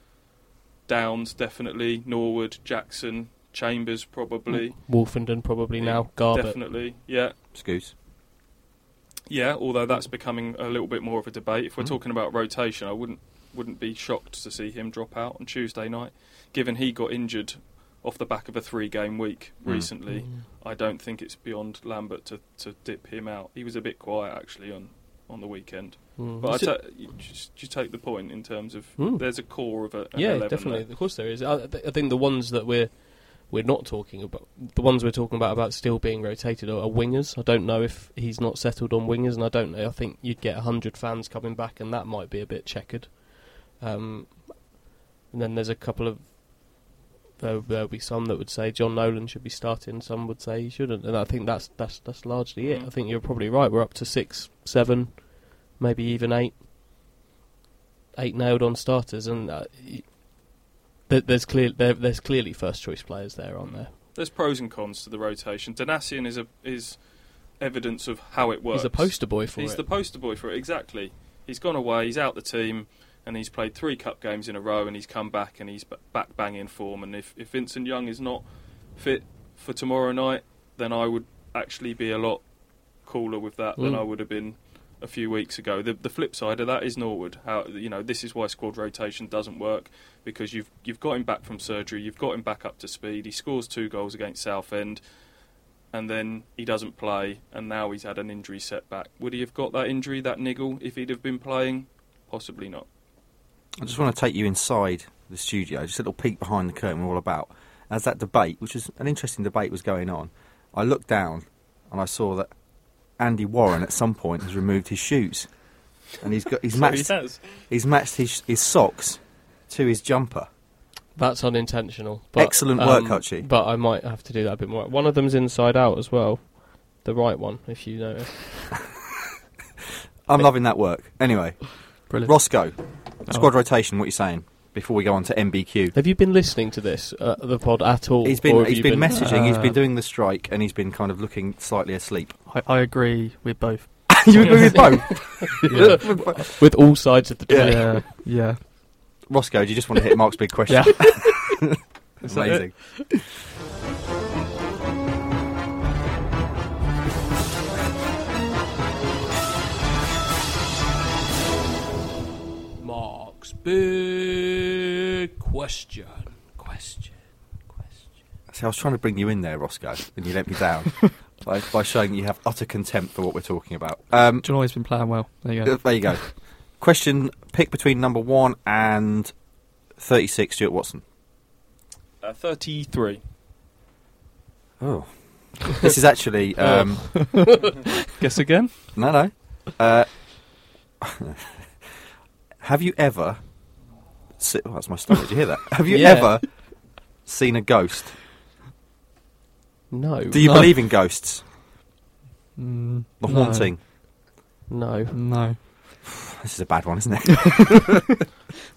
Downs definitely, Norwood, Jackson, Chambers probably. Wolfenden probably now, Garbutt. Definitely, yeah. Scouse. Yeah, although that's becoming a little bit more of a debate. If we're talking about rotation, I wouldn't be shocked to see him drop out on Tuesday night, given he got injured off the back of a 3-game week recently. I don't think it's beyond Lambert to dip him out. He was a bit quiet actually on the weekend. But you take the point in terms of there's a core of an 11 definitely. there. Of course there is. I think the ones that we're not talking about, the ones we're talking about still being rotated are wingers. I don't know if he's not settled on wingers, and I don't know. I think you'd get 100 fans coming back, and that might be a bit checkered. And then there's a couple of there'll be some that would say John Nolan should be starting. Some would say he shouldn't, and I think that's largely it. I think you're probably right. We're up to 6, 7, maybe even 8 nailed on starters, and. There's clearly first choice players there, aren't there? There's pros and cons to the rotation. Donasian is evidence of how it works. He's the poster boy for it. He's the poster boy for it, exactly. He's gone away, he's out the team, and he's played 3 cup games in a row, and he's come back and he's back bang in form. And if Vincent Young is not fit for tomorrow night, then I would actually be a lot cooler with that than I would have been a few weeks ago. The flip side of that is Norwood. How, you know, this is why squad rotation doesn't work, because you've got him back from surgery, you've got him back up to speed. He scores 2 goals against Southend, and then he doesn't play, and now he's had an injury setback. Would he have got that injury, that niggle, if he'd have been playing? Possibly not. I just want to take you inside the studio, just a little peek behind the curtain we're all about. As that debate, which was an interesting debate, was going on, I looked down and I saw that Andy Warren at some point has removed his shoes, and he's matched his socks to his jumper. That's unintentional. But, Excellent work, Hutchie. But I might have to do that a bit more. One of them's inside out as well. The right one, if you notice. I'm loving that work. Anyway, Brilliant. Roscoe, squad rotation, what are you saying? Before we go on to MBQ. Have you been listening to this, the pod, at all? He's been messaging, he's been doing the strike, and he's been kind of looking slightly asleep. I agree with both. You agree with both? With all sides of the debate. Yeah. Roscoe, do you just want to hit Mark's big question? Yeah. Amazing. Mark's big question. See, I was trying to bring you in there, Roscoe, and you let me down by showing that you have utter contempt for what we're talking about. John Lloyd's been playing well. There you go. There you go. Question, pick between number 1 and 36, Stuart Watson. 33. Oh. This is actually... Guess again? No. Have you ever... that's my stomach, did you hear that? Have you ever seen a ghost? No. Do you believe in ghosts? The The haunting? No. This is a bad one, isn't it?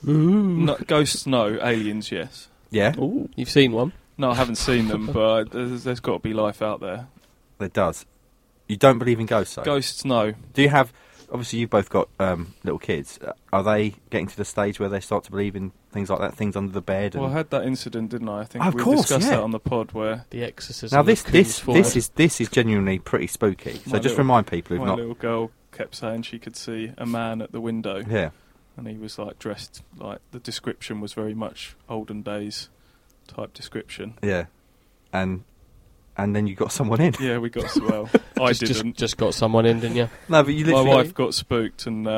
No, ghosts, no. Aliens, yes. Yeah? Ooh. You've seen one? No, I haven't seen them, but there's got to be life out there. It does. You don't believe in ghosts, though? Ghosts, no. Do you have... Obviously, you've both got little kids. Are they getting to the stage where they start to believe in things like that, things under the bed? And... Well, I had that incident, didn't I? I think Of we course, discussed yeah. that on the pod where The exorcism. Now, of this Coombs is genuinely pretty spooky. So My just little- remind people who've my not... little girl kept saying she could see a man at the window, Yeah. and he was like dressed like the description was very much olden days type description. Yeah. And then you got someone in. Yeah, we got well. I didn't. Just got someone in, didn't you? No, but you My literally... wife got spooked and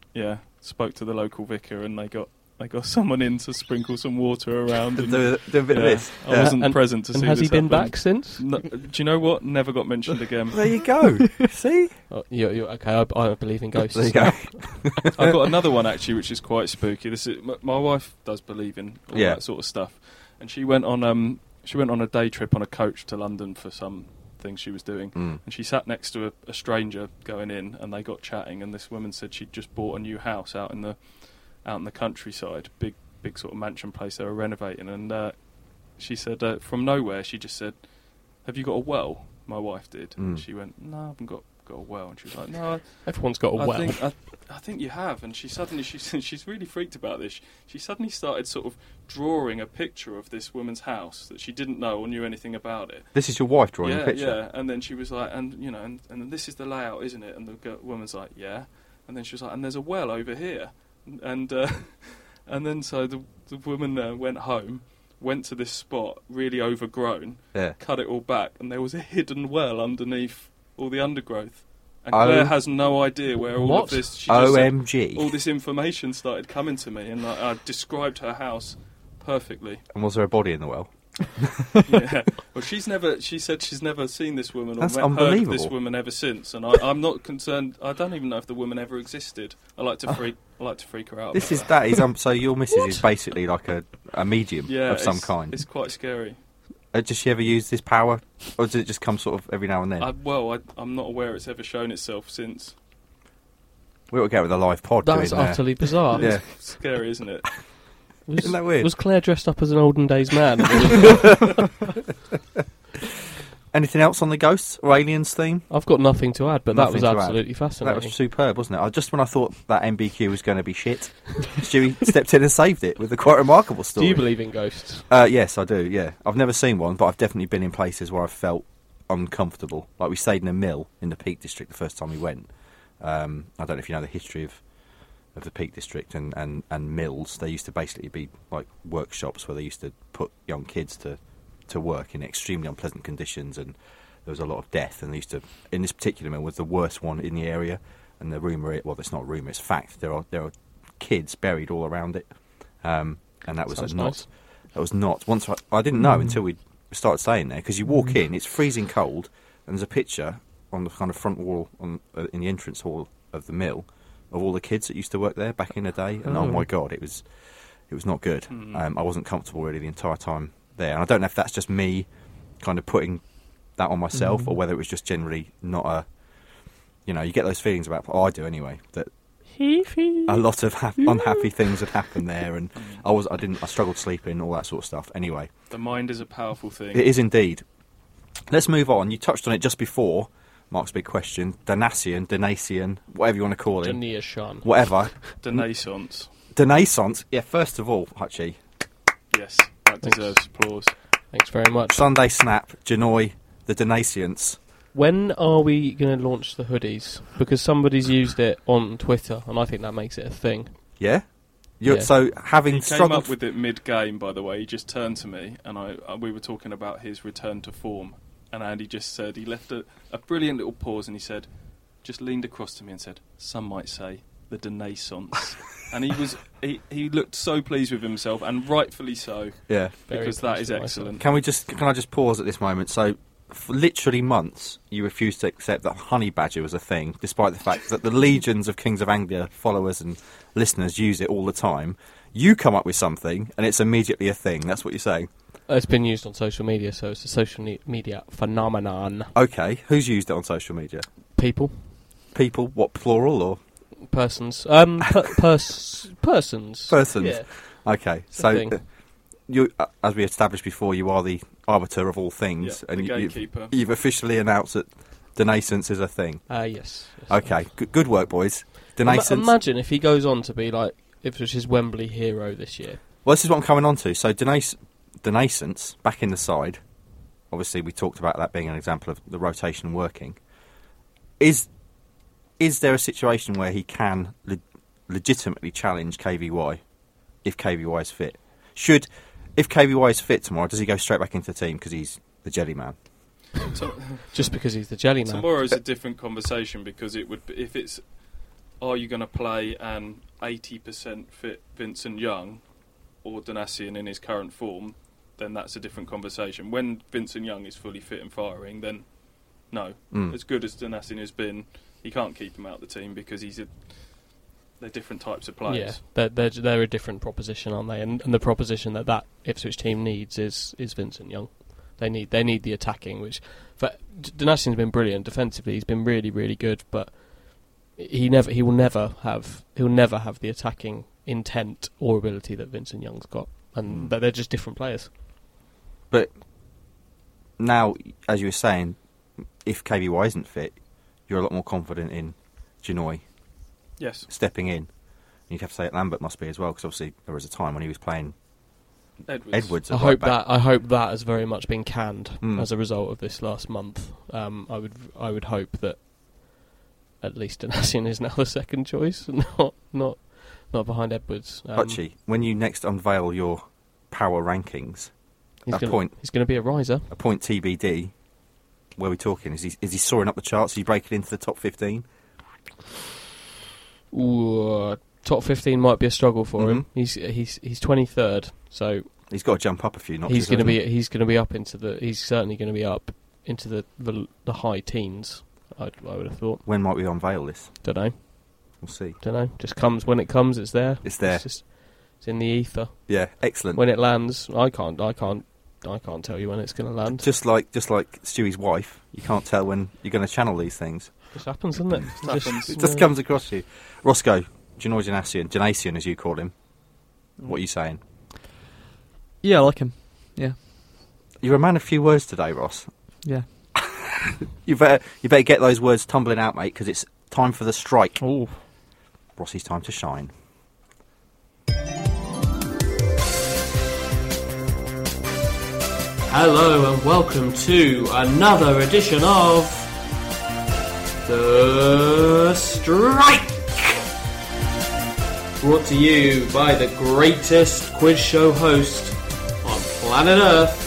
spoke to the local vicar, and they got someone in to sprinkle some water around. And, do a bit of this. I Yeah. wasn't present to see. And has he this been happen. back since? No, do you know what? Never got mentioned again. There you go. See? Oh, you're okay. I believe in ghosts. There you go. I've got another one actually, which is quite spooky. This is my wife does believe in all that sort of stuff, and she went on a day trip on a coach to London for some things she was doing, and she sat next to a stranger going in, and they got chatting, and this woman said she'd just bought a new house out in the countryside, big sort of mansion place they were renovating, and she said from nowhere she just said, "Have you got a well?" My wife did, and she went, "No, I haven't got a well," and she was like, "No, Everyone's got a well. I think you have." And she's really freaked about this. She suddenly started sort of drawing a picture of this woman's house that she didn't know or knew anything about it. This is your wife drawing a picture? Yeah, and then she was like, and this is the layout, isn't it? And the woman's like, yeah. And then she was like, and there's a well over here. And then so the woman went home, went to this spot, really overgrown, cut it all back, and there was a hidden well underneath all the undergrowth. And Claire has no idea where all of this... She just said, OMG. all this information started coming to me, and I described her house perfectly. And was there a body in the well? Yeah. Well, she said she's never seen this woman or That's heard of unbelievable. this woman ever since, and I'm not concerned. I don't even know if the woman ever existed. I like to freak her out. So your missus is basically like a medium of some kind. It's quite scary. Does she ever use this power, or does it just come sort of every now and then? I'm not aware it's ever shown itself since. We ought to get with a live pod. That's doing, utterly bizarre. Yeah. It's scary, isn't it? Isn't that weird? Was Claire dressed up as an olden days man? Anything else on the ghosts or aliens theme? I've got nothing to add, but Nothing that to was add. absolutely That fascinating. was superb, wasn't it? Just when I thought that MBQ was going to be shit, Stewie stepped in and saved it with a quite remarkable story. Do you believe in ghosts? Yes, I do, yeah. I've never seen one, but I've definitely been in places where I've felt uncomfortable. Like we stayed in a mill in the Peak District the first time we went, I don't know if you know the history of the Peak District and mills. They used to basically be like workshops where they used to put young kids to work in extremely unpleasant conditions, and there was a lot of death. And they used to, in this particular mill, was the worst one in the area. And the rumour, well, it's not rumour, it's fact. There are kids buried all around it, and that was Nice. That was not. Once I didn't know until we started staying there, because you walk in, it's freezing cold, and there's a picture on the kind of front wall in the entrance hall of the mill of all the kids that used to work there back in the day, and oh my god, it was not good. I wasn't comfortable really the entire time there, and I don't know if that's just me kind of putting that on myself, or whether it was just generally not a, you know, you get those feelings about, I do anyway, that a lot of unhappy things had happened there, and I struggled sleeping, all that sort of stuff. Anyway, The mind is a powerful thing. it is indeed. Let's move on. You touched on it just before Mark's big question. Danasian, whatever you want to call him. Danasian. Whatever. The naissance. Denaissance. Yeah, first of all, Hutchie, Yes, that deserves applause. Thanks very much. Sunday Snap, Janoy, the Denacience. When are we going to launch the hoodies? Because somebody's used it on Twitter, and I think that makes it a thing. Yeah? Yeah. So, having He came struggled... up with it mid-game, by the way. He just turned to me, and we were talking about his return to form. And Andy just said, he left a brilliant little pause, and he said, just leaned across to me and said, some might say, the Denaissance. And he looked so pleased with himself, and rightfully so, Yeah. because that is excellent. Can I just pause at this moment? So, for literally months, you refused to accept that honey badger was a thing, despite the fact that the legions of Kings of Anglia followers and listeners use it all the time. You come up with something, and it's immediately a thing. That's what you're saying. It's been used on social media, so it's a social media phenomenon. Okay, who's used it on social media? People, What, plural or persons, persons. persons? Yeah. Okay, It's a so thing. you, as we established before, you are the arbiter of all things, Yeah, the gatekeeper. you've officially announced that Denaissance is a thing. Yes. Okay, good work, boys. Denaissance. Imagine if he goes on to be like Ipswich's Wembley hero this year. Well, this is what I'm coming on to. So, Denaissance, back in the side, obviously we talked about that being an example of the rotation working. Is there a situation where he can legitimately challenge KVY if KVY is fit? If KVY is fit tomorrow, does he go straight back into the team because he's the jelly man? Just because he's the jelly man. Tomorrow's a different conversation, because it would be, if it's, are you going to play an 80% fit Vincent Young or Danasian in his current form, then that's a different conversation. When Vincent Young is fully fit and firing, then no. As good as Danasian has been, he can't keep him out of the team, because they're different types of players. Yeah, they're a different proposition, aren't they? And the proposition that Ipswich team needs is Vincent Young. They need the attacking, which Danasian's been brilliant defensively. He's been really, really good, but he'll never have the attacking intent or ability that Vincent Young's got, and they're just different players. But now, as you were saying, if KVY isn't fit, you're a lot more confident in Janoy Yes. stepping in. And you'd have to say that Lambert must be as well, because obviously there was a time when he was playing Edwards. I at hope right back. that has very much been canned as a result of this last month. I would hope that at least Danasian is now the second choice, not behind Edwards. Hutchie, when you next unveil your power rankings, he's a going to be a riser. a point TBD, where are we talking? Is he soaring up the charts? Is he breaking into the top 15? Ooh, top 15 might be a struggle for him. He's 23rd, so He's got to jump up a few notches. he's going to hasn't he? be up into the. He's certainly going to be up into the high teens. I would have thought. When might we unveil this? Don't know. We'll see. Don't know. Just comes when it comes. It's there. It's there. It's in the ether. Yeah, excellent. When it lands, I can't tell you when it's going to land. Just like Stewie's wife, you can't tell when you're going to channel these things. Just happens, doesn't it? It just comes across you. Roscoe, Janoy Janasian as you call him. What are you saying? Yeah, I like him. Yeah. You're a man of few words today, Ross. Yeah. You better get those words tumbling out, mate, because it's time for the strike. Oh, Rossi's time to shine. hello and welcome to another edition of The Strike! Brought to you by the greatest quiz show host on planet Earth,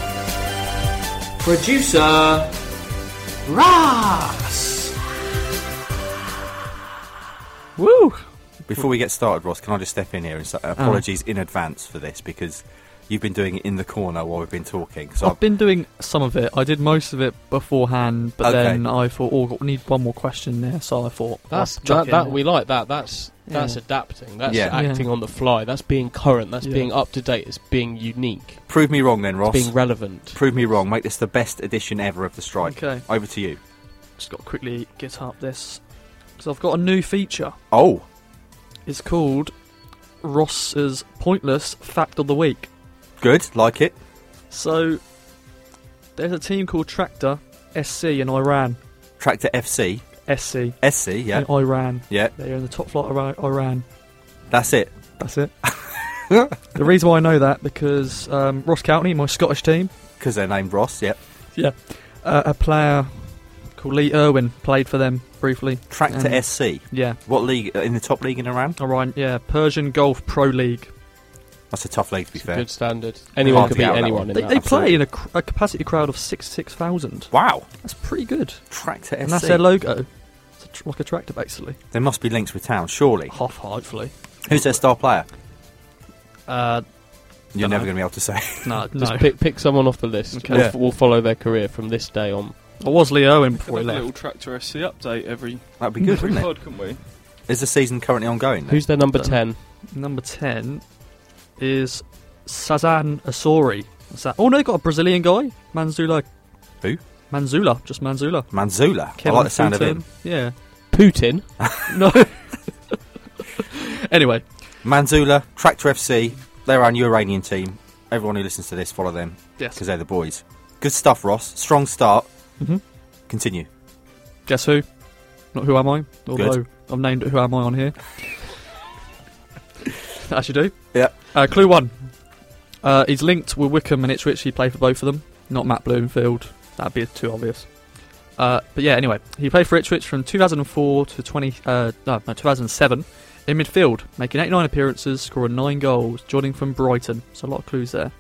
producer Ross! Woo! Before we get started, Ross, can I just step in here and say apologies in advance for this, because you've been doing it in the corner while we've been talking. So I've been doing some of it. I did most of it beforehand, but Okay. then I thought, we need one more question there, so I thought That's I'll chuck it that in. we like that. That's Yeah. adapting. That's Yeah. acting on the fly. That's being current. That's Yeah. being up to date. It's being unique. prove me wrong then, Ross. It's being relevant. Prove me wrong. Make this the best edition ever of the Strike. Okay. Over to you. Just got to quickly get up this. So I've got a new feature. Oh, It's called Ross's Pointless Fact of the Week. good. Like it. So, there's a team called Tractor SC in Iran. Tractor FC. SC. SC, yeah. In Iran. Yeah, They're in the top flight of Iran. that's it. That's it. The reason why I know that, because Ross County, my Scottish team, Because they're named Ross, yep. a player called Lee Irwin played for them briefly. Tractor Um, SC. Yeah. What league? In the top league in Iran? Iran, yeah. Persian Gulf Pro League. That's a tough league, to be It's a fair. good standard. Anyone Hard could to beat get out of that anyone one. in They, that. they absolutely. play in a capacity crowd of 6,000. Wow. That's pretty good. Tractor And that's SC. their logo. It's like a tractor, basically. There must be links with town, surely. Hopefully. Who's their star player? Uh, You're Dunno. never going to be able to say. no, Just no. pick someone off the list. Okay. We'll, Yeah. we'll follow their career from this day on. I was Lee Irwin Could before he have a little left. Tractor SC update every That'd be good, wouldn't it? pod, couldn't we? Is the season currently ongoing? then? Who's their number Dunno. 10? Number 10 is Sazan Asori. What's that? Oh no, they got a Brazilian guy. Manzula. Who? Manzula. Just Manzula. Manzula. Kevin I like the sound of Fulton. him. Yeah. Putin. No. Anyway, Manzula, Tractor FC. They're our new Iranian team. Everyone who listens to this, follow them, yes. because they're the boys. Good stuff, Ross. Strong start. hmm Continue. Guess who? Not Who Am I? Although I've named it Who Am I on here. As you do. Yeah. Clue 1. He's linked with Wickham and Ipswich. He played for both of them. Not Matt Bloomfield. That'd be too obvious. But yeah, anyway. He played for Ipswich from 2004 to 2007 in midfield, making 89 appearances, scoring 9 goals, joining from Brighton. So a lot of clues there.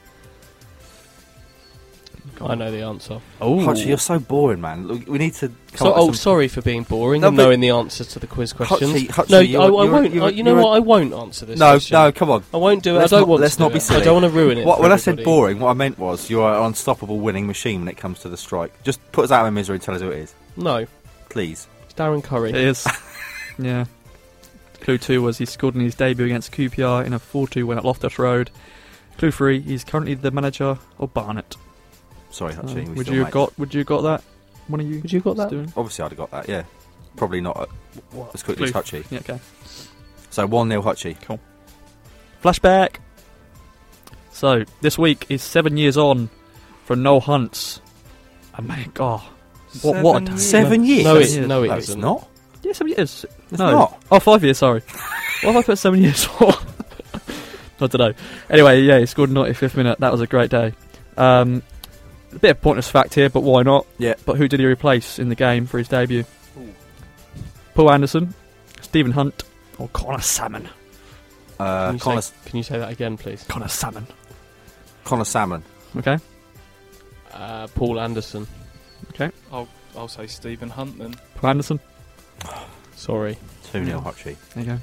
I know the answer. Oh, Hutchie, you're so boring, man. Look, we need to come So, up with oh, some... sorry for being boring No, and but- knowing the answers to the quiz questions. Hutchie, No, you're- I you're- won't. you're- You know you're- what? I won't answer this. No, question. no, come on. I won't do it. Let's I don't not- want let's to. not do be it. silly. I don't want to ruin it. When for I said everybody. boring, what I meant was you are an unstoppable winning machine when it comes to the Strike. Just put us out of our misery and tell us who it is, No, please. it's Darren Curry. it is. Yeah. Clue 2 was he scored in his debut against QPR in a 4-2 win at Loftus Road. Clue 3, he's currently the manager of Barnet. Sorry, Hutchie. we Would still you mate. Would you got that? One of you? Would you got that? doing? Obviously, I'd have got that, yeah. Probably not as quickly as Clue- Hutchie. Yeah, okay. So 1-0 Hutchie. Flashback. So this week is 7 years on from Noel Hunt's. And man, God, what? 7 years? No, Seven it, years. no, it No, it's isn't. not. Yeah, 7 years. It's no. not. Oh, 5 years. Sorry. What have I put 7 years for? I don't know. Anyway, yeah, he scored in the 95th minute. That was a great day. A bit of pointless fact here, but why not? Yeah. But who did he replace in the game for his debut? Ooh. Paul Anderson, Stephen Hunt, or Connor Salmon? Can you, Connor, can you say that again, please? Connor Salmon. Connor Salmon. Okay. Paul Anderson. I'll say Stephen Hunt then. Paul Anderson. Sorry. 2-0 Hutchie. There you go.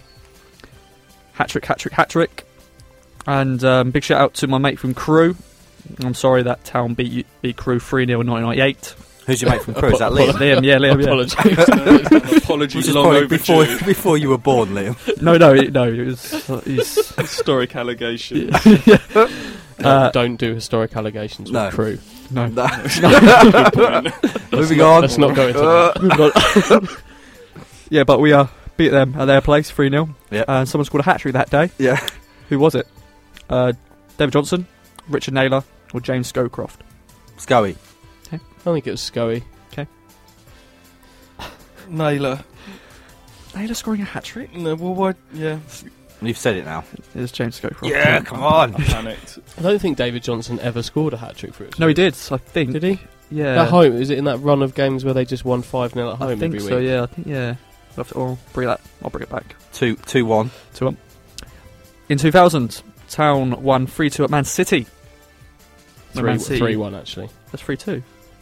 Hat trick. And big shout out to my mate from Crewe. I'm sorry that Town beat Crewe 3-0 in 1998. Who's your mate from Crewe? Is that Liam? Liam, yeah, Liam, yeah. Apologies. Apologies Which is long probably overdue. before you were born, Liam. No, it was. He's. Historic allegation. Don't do historic allegations No. with Crew. No. Moving on. Let's not go into that. Yeah, but we beat them at their place 3-0. Yep. And someone scored a hat trick that day. Yeah. Who was it? David Johnson, Richard Naylor, or James Scowcroft? Scully. I think it was Scoey. Naylor. Naylor scoring a hat trick? No, well, why? Yeah. You've said it now. It is James Scowcroft. Yeah, come on. I panicked. I don't think David Johnson ever scored a hat trick for it. No, he did, I think. Did he? Yeah. At home, is it in that run of games where they just won 5-0 at home I think every so, week? yeah. I think, yeah. I'll bring it back. 2-1. 2-1. In 2000, Town won 3-2 at Man City. No, Man City. 3-1 actually. That's 3-2.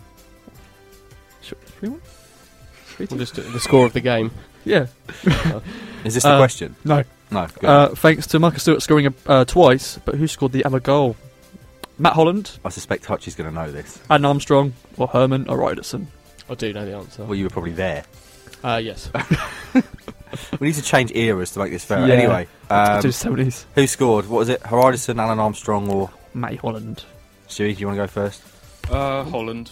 3-1? We'll just do the score of the game. Yeah. Is this the question? No. No. Good. Thanks to Marcus Stewart scoring twice, but who scored the other goal? Matt Holland, I suspect Hutchie's going to know this. Adam Armstrong, or Herman, or Ryderson? I do know the answer. Well, you were probably there. Yes. We need to change eras to make this fair. Yeah. Anyway, To the 70s. who scored? What was it? Ryderson, Alan Armstrong, or Matty Holland. Stewie? Do you want to go first? Holland.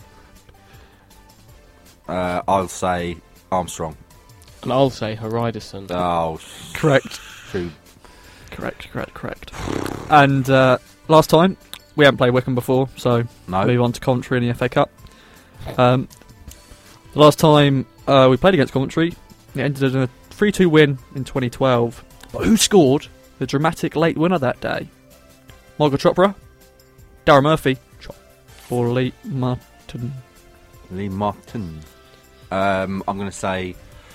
I'll say Armstrong. And I'll say Ryderson. Oh, Correct. true. Correct. And last time, we haven't played Wickham before, so No. move on to Coventry in the FA Cup. The last time we played against Coventry, it ended in a 3-2 win in 2012. But who scored the dramatic late winner that day? Margot Chopra, Darren Murphy, or Lee Martin? Lee Martin. I'm going to say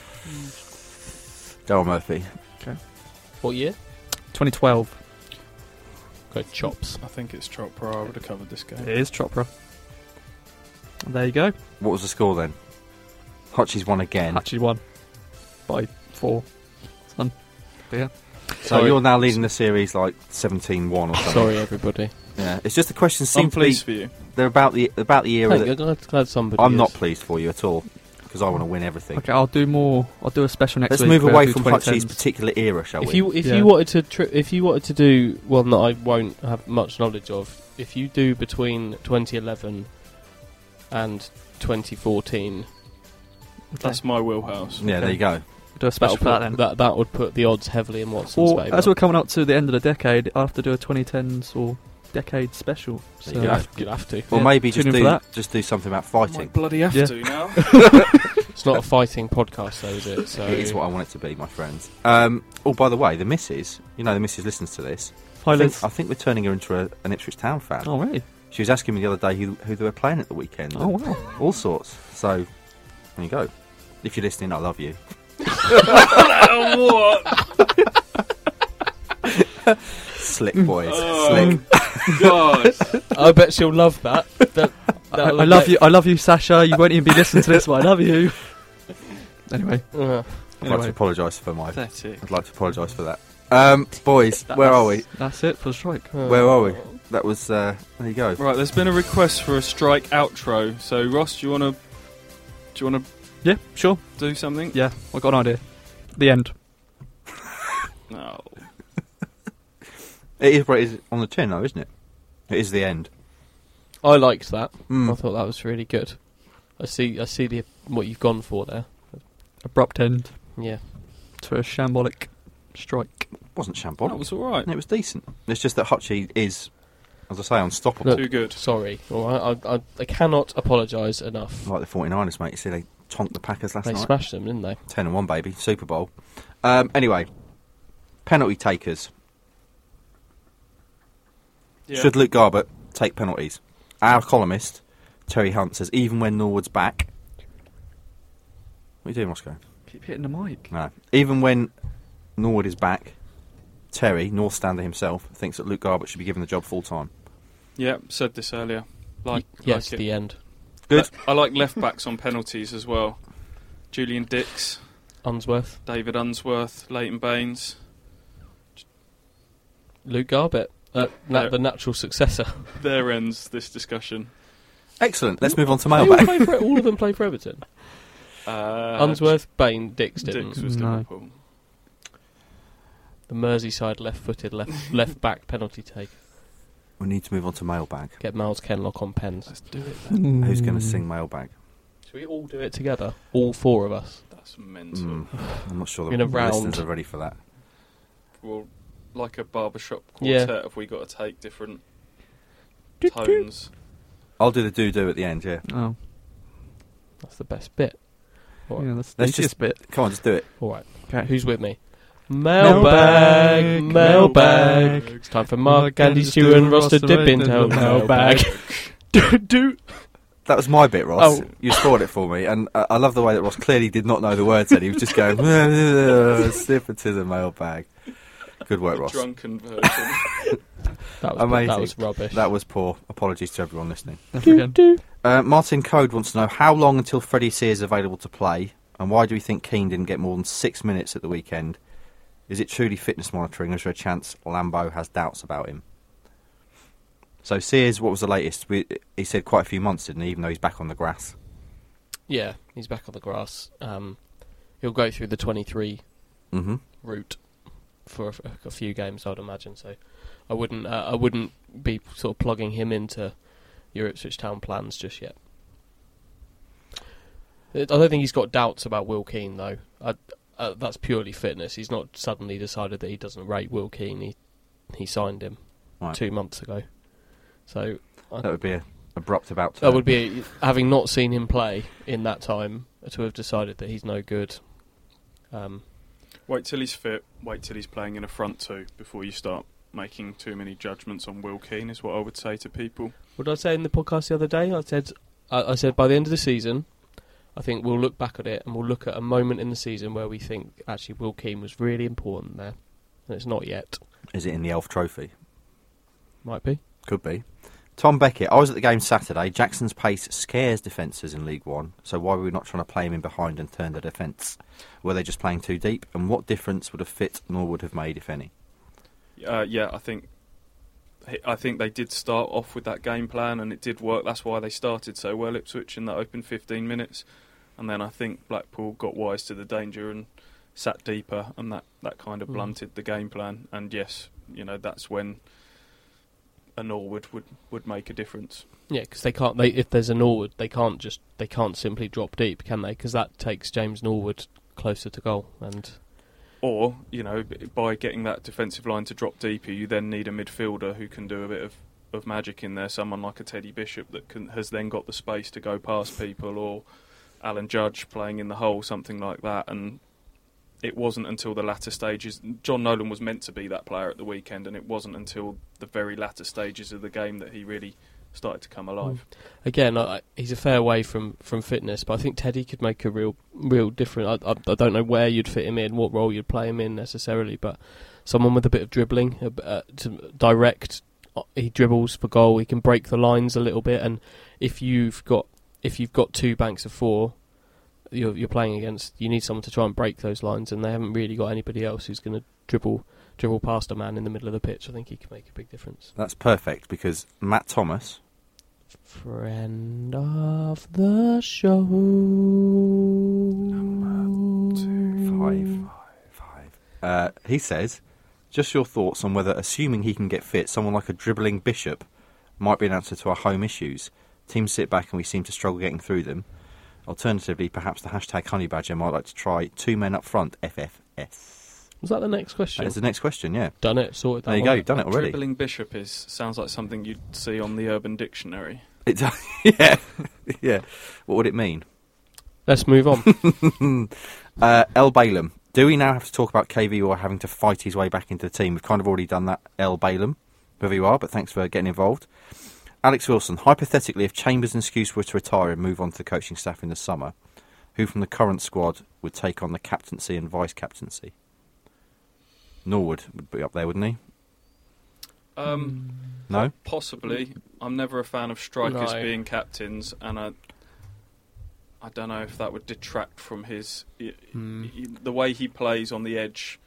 Daryl Murphy. What year? 2012. Go Chops. I think it's Chopra. I would have covered this game. It is Chopra. There you go. What was the score then? Hutchie's won again. Actually won by 4. Son. But yeah. So Sorry. you're now leading the series like 17-1 or something. Sorry, everybody. Yeah, it's just the questions I'm seem to be pleased for you. they're about the era Thank that glad somebody I'm is. not pleased for you at all because I want to win everything. Okay, I'll do more. I'll do a special next Let's week. move where away I'll do from 2010s. Hutchie's particular era, shall If we? you Yeah. you wanted to if you wanted to do one that I won't have much knowledge of, if you do between 2011 and 2014, That's my wheelhouse. Yeah, there you go. Do a special for that then. that would put the odds heavily in Watson's Or favour. as we're coming up to the end of the decade, I'll have to do a 2010s or decade special. There So you go. You'd have to. Or Yeah, maybe tune in for that. just do something about Might fighting. bloody have Yeah. to now. It's not a fighting podcast, though, is it? So It is what I want it to be, my friends. Oh, by the way, the missus, the missus listens to this. Highlands. I think we're turning her into an Ipswich Town fan. Oh, really? She was asking me the other day who they were playing at the weekend. Oh, wow. All sorts. So, there you go. If you're listening, I love you. Slick boys. Slick. God. I bet she'll love that. I love you, Sasha. You won't even be listening to this, but I love you. Anyway. I'd like to Anyway. apologise for my... Pathetic. I'd like to apologise for that. Boys, where are we? That's it for the strike. Where are we? That was... there you go. Right, there's been a request for a strike outro. So, Ross, do you want to Yeah, sure. do something? Yeah, I got an idea. The end. No. It is, but it is on the tin, though, isn't it? It is the end. I liked that. Mm. I thought that was really good. I see what you've gone for there. Abrupt end Yeah. to a shambolic strike. It wasn't That shambolic. was all right. It was decent. It's just that Hutchie is, as I say, unstoppable. Look. Too good. Sorry. All right. I cannot apologise enough. Like the 49ers, mate. You see, they tonked the Packers last They night. smashed them, didn't they? 10-1, baby. Super Bowl. Anyway, penalty takers. Yeah. Should Luke Garbett take penalties? Our columnist, Terry Hunt, says even when Norwood's back... What are you doing, Moscow? Keep hitting the mic. No. Even when Norwood is back, Terry, North Stander himself, thinks that Luke Garbett should be given the job full-time. Yeah, said this earlier. Yes, like it. the end. Good. I like left backs on penalties as well. Julian Dix, Unsworth. David Unsworth, Leighton Baines. Luke Garbett. The natural successor. There ends this discussion. Excellent. Let's move on to They all, mailbag. play for, all of them play for Everton. Unsworth, Bain, Dix didn't. Dix was No. Liverpool. The Merseyside left-footed, left back penalty take. We need to move on to mailbag. Get Miles Kenlock on pens. Let's do it then. Who's going to sing mailbag? Should we all do it together? All four of us. That's mental. I'm not sure In the a round. listeners are ready for that. Well, like a barbershop Yeah. quartet, have we got to take different tones? I'll do the do-do at the end, yeah. Oh, That's the best bit. All right. yeah, that's Let's the easiest bit. Come on, just do it. All right. Okay. Who's with me? Mailbag. It's time for Mark, Andy, Stu and Ross to dip into mailbag. do. That was my bit, Ross. Oh. You spoiled it for me, and I love the way that Ross clearly did not know the words. Then he was just going slip it to the mailbag. Good work, Ross. Drunken version. That was Amazing. That was rubbish. That was poor. Apologies to everyone listening. Never again. Martin Code wants to know how long until Freddie Sears is available to play, and why do we think Keane didn't get more than 6 minutes at the weekend? Is it truly fitness monitoring, or is there a chance Lambo has doubts about him? So Sears, what was the latest? He said quite a few months, didn't he, even though he's back on the grass? Yeah, he's back on the grass. He'll go through the 23 Mm-hmm. route for a few games, I'd imagine. So I wouldn't be sort of plugging him into your Ipswich Town plans just yet. I don't think he's got doubts about Will Keane, though. That's purely fitness. He's not suddenly decided that he doesn't rate Will Keane. He signed him 2 months ago. So that would be an abrupt about turn. that would be, having not seen him play in that time, to have decided that he's no good. Wait till he's fit. Wait till he's playing in a front two before you start making too many judgments on Will Keane, is what I would say to people. What did I say in the podcast the other day? I said by the end of the season, I think we'll look back at it and we'll look at a moment in the season where we think actually Will Keane was really important there, and it's not yet. Is it in the Elf Trophy? Might be. Could be. Tom Beckett, I was at the game Saturday. Jackson's pace scares defences in League One, so why were we not trying to play him in behind and turn the defence? Were they just playing too deep? And what difference would a fit Norwood have made, if any? Yeah, I think they did start off with that game plan, and it did work. That's why they started so well, Ipswich, in that open 15 minutes. And then I think Blackpool got wise to the danger and sat deeper, and that kind of blunted the game plan. And yes, that's when a Norwood would make a difference. Yeah, because they can't. If there's a Norwood, they can't simply drop deep, can they? Because that takes James Norwood closer to goal. Or by getting that defensive line to drop deeper, you then need a midfielder who can do a bit of magic in there. Someone like a Teddy Bishop that has then got the space to go past people, or Alan Judge playing in the hole, something like that. And it wasn't until the latter stages. John Nolan was meant to be that player at the weekend, and it wasn't until the very latter stages of the game that he really started to come alive. Again, he's a fair way from fitness, but I think Teddy could make a real difference. I don't know where you'd fit him in, what role you'd play him in necessarily, but someone with a bit of dribbling, to direct. He dribbles for goal. He can break the lines a little bit, and if you've got 2 banks of 4. You're playing against, you need someone to try and break those lines, and they haven't really got anybody else who's going to dribble past a man in the middle of the pitch. I think he can make a big difference. That's perfect, because Matt Thomas, friend of the show, number 255, he says, just your thoughts on whether, assuming he can get fit, someone like a dribbling Bishop might be an answer to our home issues. Teams sit back and we seem to struggle getting through them. Alternatively, perhaps the hashtag Honey Badger might like to try 2 men up front, FFS. Was that the next question? That is the next question, yeah. Done it, sorted that There you one. go, you've done it already. Dribbling Bishop sounds like something you'd see on the Urban Dictionary. Yeah. Yeah. What would it mean? Let's move on. El Balaam. Do we now have to talk about KV or having to fight his way back into the team? We've kind of already done that, El Balaam, whoever you are, but thanks for getting involved. Alex Wilson, hypothetically, if Chambers and Skuse were to retire and move on to the coaching staff in the summer, who from the current squad would take on the captaincy and vice-captaincy? Norwood would be up there, wouldn't he? No? Possibly. I'm never a fan of strikers No. being captains, and I don't know if that would detract from his... the way he plays on the edge,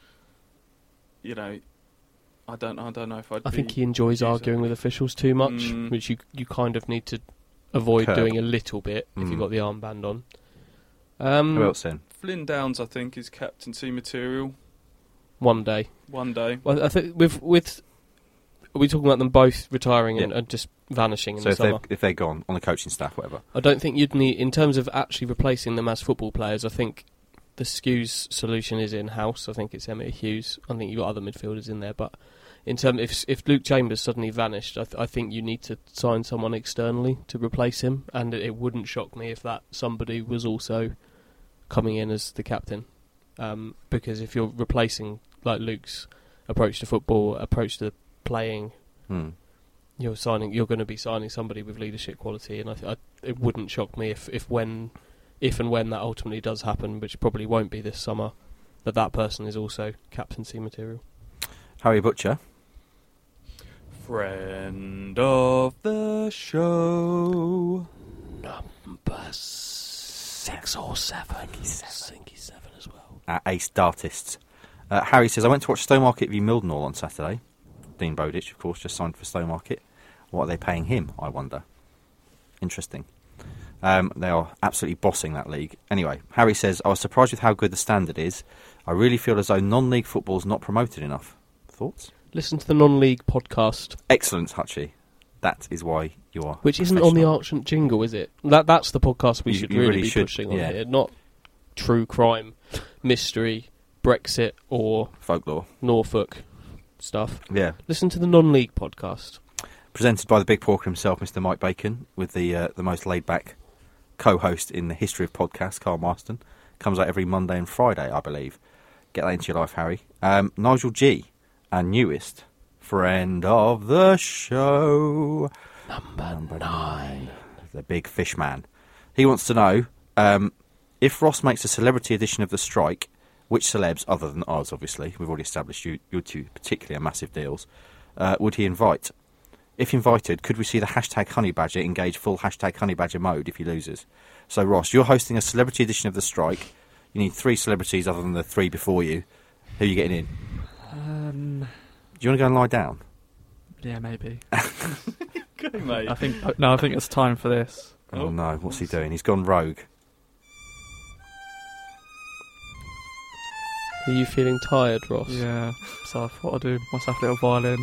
I don't know if I'd I think he enjoys arguing with officials too much, which you kind of need to avoid doing a little bit if you've got the armband on. Who else then? Flynn Downs, I think, is captaincy material. One day. Well, I think are we talking about them both retiring and just vanishing in the summer? If they're gone on the coaching staff, whatever. I don't think you'd need, in terms of actually replacing them as football players, I think the Skuse solution is in-house. I think it's Emmett Hughes. I think you've got other midfielders in there, but in terms, if Luke Chambers suddenly vanished, I think you need to sign someone externally to replace him, and it wouldn't shock me if that somebody was also coming in as the captain. Because if you're replacing like Luke's approach to football, approach to playing, You're going to be signing somebody with leadership quality, and it wouldn't shock me if and when that ultimately does happen, which probably won't be this summer, that person is also captaincy material. Harry Butcher. Friend of the show. Number 6 or 7. I think he's 7 as well. Ace Dartists. Harry says, I went to watch Stowmarket v Mildenhall on Saturday. Dean Bowditch, of course, just signed for Stowmarket. What are they paying him, I wonder? Interesting. They are absolutely bossing that league. Anyway, Harry says, I was surprised with how good the standard is. I really feel as though non-league football is not promoted enough. Thoughts? Listen to the non-league podcast. Excellent, Hutchie. That is why you are Which isn't on the Archant jingle, is it? That's the podcast we should really be pushing on here. Not true crime, mystery, Brexit, or folklore, Norfolk stuff. Yeah. Listen to the non-league podcast. Presented by the big porker himself, Mr. Mike Bacon, with the most laid-back co-host in the history of podcasts, Carl Marston. Comes out every Monday and Friday, I believe. Get that into your life, Harry. Nigel G, our newest friend of the show. Number 9. The big fish man. He wants to know, if Ross makes a celebrity edition of The Strike, which celebs, other than ours, obviously, we've already established you two particularly are massive deals, would he invite? If invited, could we see the hashtag Honey Badger engage full hashtag Honey Badger mode if he loses? So, Ross, you're hosting a celebrity edition of The Strike. You need 3 celebrities other than the 3 before you. Who are you getting in? Do you want to go and lie down? Yeah, maybe. Okay, mate. I think it's time for this. Oh no, what's he doing? He's gone rogue. Are you feeling tired, Ross? Yeah, so I thought I'd do myself a little violin.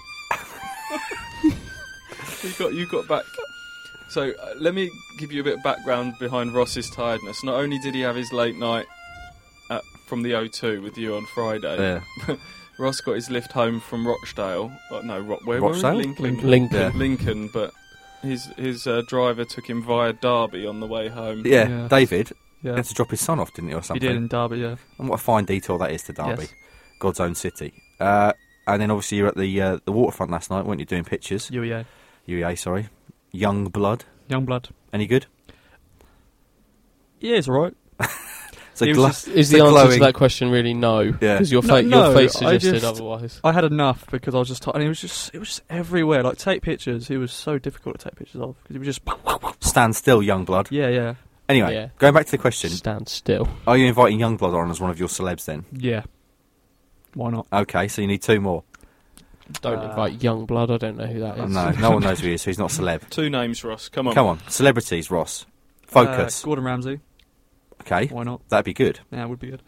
You got back. So let me give you a bit of background behind Ross's tiredness. Not only did he have his late night from the O2 with you on Friday, Yeah. Ross got his lift home from Rochdale. Where Rochdale? were we? Lincoln. Yeah. Lincoln, but his driver took him via Derby on the way home. Yeah, Yes. David Yeah, had to drop his son off, didn't he, or he something? did in Derby. Yeah, And what a fine detail that is to Derby. Yes. God's own city. And then obviously you're at the waterfront last night, weren't you, doing pictures? UEA, sorry. Young Blood. Youngblood. Any good? Yeah, it's alright. So Is so the answer glowing. to that question really no? Yeah. Because your No, face I suggested just- otherwise. I had enough because I was just and it was just everywhere. Like take pictures, he was so difficult to take pictures of because he was just Stand still, Young Blood. yeah. Anyway, Yeah. going back to the question, Stand still. are you inviting Young Blood on as one of your celebs then? Yeah. Why not? Okay, so you need 2 more. Don't invite Young Blood. I don't know who that is. No one knows who he is, so he's not a celeb. 2 names, Ross. Come on. Come on, celebrities, Ross. Focus. Gordon Ramsay. Okay, Why not? that'd be good. Yeah, it would be good.